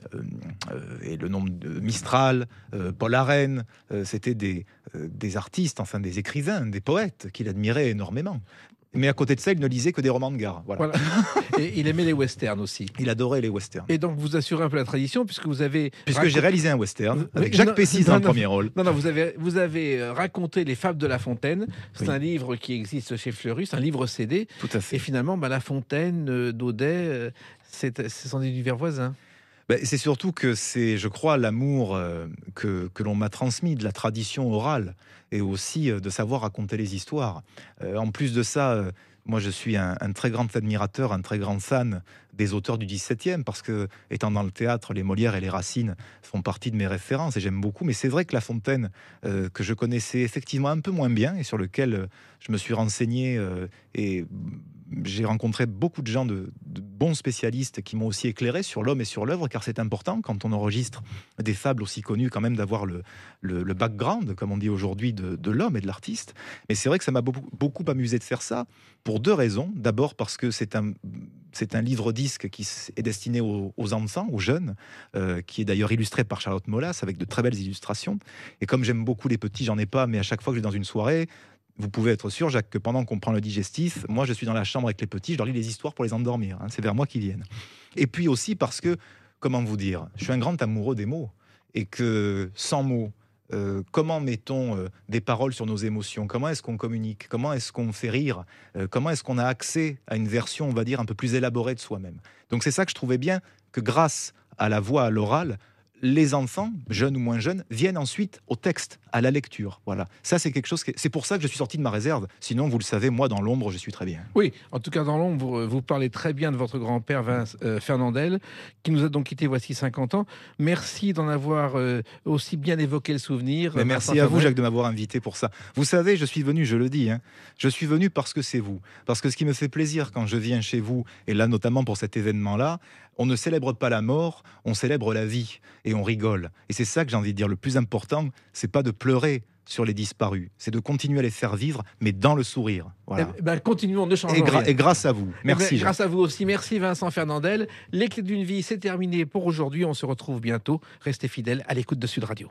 et le nom de Mistral, Paul Arène. C'était des artistes, enfin des écrivains, des poètes qu'il admirait énormément. Mais à côté de ça, il ne lisait que des romans de gare. Voilà. Et il aimait les westerns aussi. Il adorait les westerns. Et donc, vous assurez un peu la tradition, puisque vous avez... Puisque j'ai réalisé un western avec Jacques Pessis dans le premier rôle. Non, vous avez raconté Les Fables de La Fontaine. C'est un livre qui existe chez Fleurus, un livre CD. Tout à fait. Et finalement, La Fontaine, Daudet, c'est son univers voisin. C'est surtout que c'est, je crois, l'amour que l'on m'a transmis de la tradition orale et aussi de savoir raconter les histoires. En plus de ça, moi je suis un très grand admirateur, un très grand fan des auteurs du XVIIe, parce que, étant dans le théâtre, les Molières et les Racine font partie de mes références et j'aime beaucoup. Mais c'est vrai que La Fontaine, que je connaissais effectivement un peu moins bien et sur lequel je me suis renseigné et j'ai rencontré beaucoup de gens, de bons spécialistes qui m'ont aussi éclairé sur l'homme et sur l'œuvre, car c'est important quand on enregistre des fables aussi connues quand même d'avoir le background, comme on dit aujourd'hui, de l'homme et de l'artiste. Mais c'est vrai que ça m'a beaucoup amusé de faire ça pour deux raisons. D'abord parce que c'est un livre-disque qui est destiné aux enfants, aux jeunes, qui est d'ailleurs illustré par Charlotte Molas avec de très belles illustrations. Et comme j'aime beaucoup les petits, j'en ai pas, mais à chaque fois que je vais dans une soirée, vous pouvez être sûr, Jacques, que pendant qu'on prend le digestif, moi je suis dans la chambre avec les petits, je leur lis les histoires pour les endormir. C'est vers moi qu'ils viennent. Et puis aussi parce que, comment vous dire, je suis un grand amoureux des mots. Et que sans mots, comment mettons des paroles sur nos émotions? Comment est-ce qu'on communique? Comment est-ce qu'on fait rire? Comment est-ce qu'on a accès à une version, on va dire, un peu plus élaborée de soi-même? Donc c'est ça que je trouvais bien, que grâce à la voix, à l'oral, les enfants, jeunes ou moins jeunes, viennent ensuite au texte, à la lecture. Voilà. Ça, c'est quelque chose. C'est pour ça que je suis sorti de ma réserve. Sinon, vous le savez, moi, dans l'ombre, je suis très bien. Oui, en tout cas, dans l'ombre, vous parlez très bien de votre grand-père Fernandel, qui nous a donc quittés voici 50 ans. Merci d'en avoir aussi bien évoqué le souvenir. Mais merci à vous, Jacques, de m'avoir invité pour ça. Vous savez, je suis venu, je le dis, je suis venu parce que c'est vous. Parce que ce qui me fait plaisir quand je viens chez vous, et là notamment pour cet événement-là, on ne célèbre pas la mort, on célèbre la vie et on rigole. Et c'est ça que j'ai envie de dire. Le plus important, c'est pas de pleurer sur les disparus, c'est de continuer à les faire vivre, mais dans le sourire. Voilà. Continuons, ne changeons rien. Et grâce à vous. Merci. Grâce à vous aussi. Merci Vincent Fernandel. Les clés d'une vie, c'est terminé pour aujourd'hui. On se retrouve bientôt. Restez fidèles à l'écoute de Sud Radio.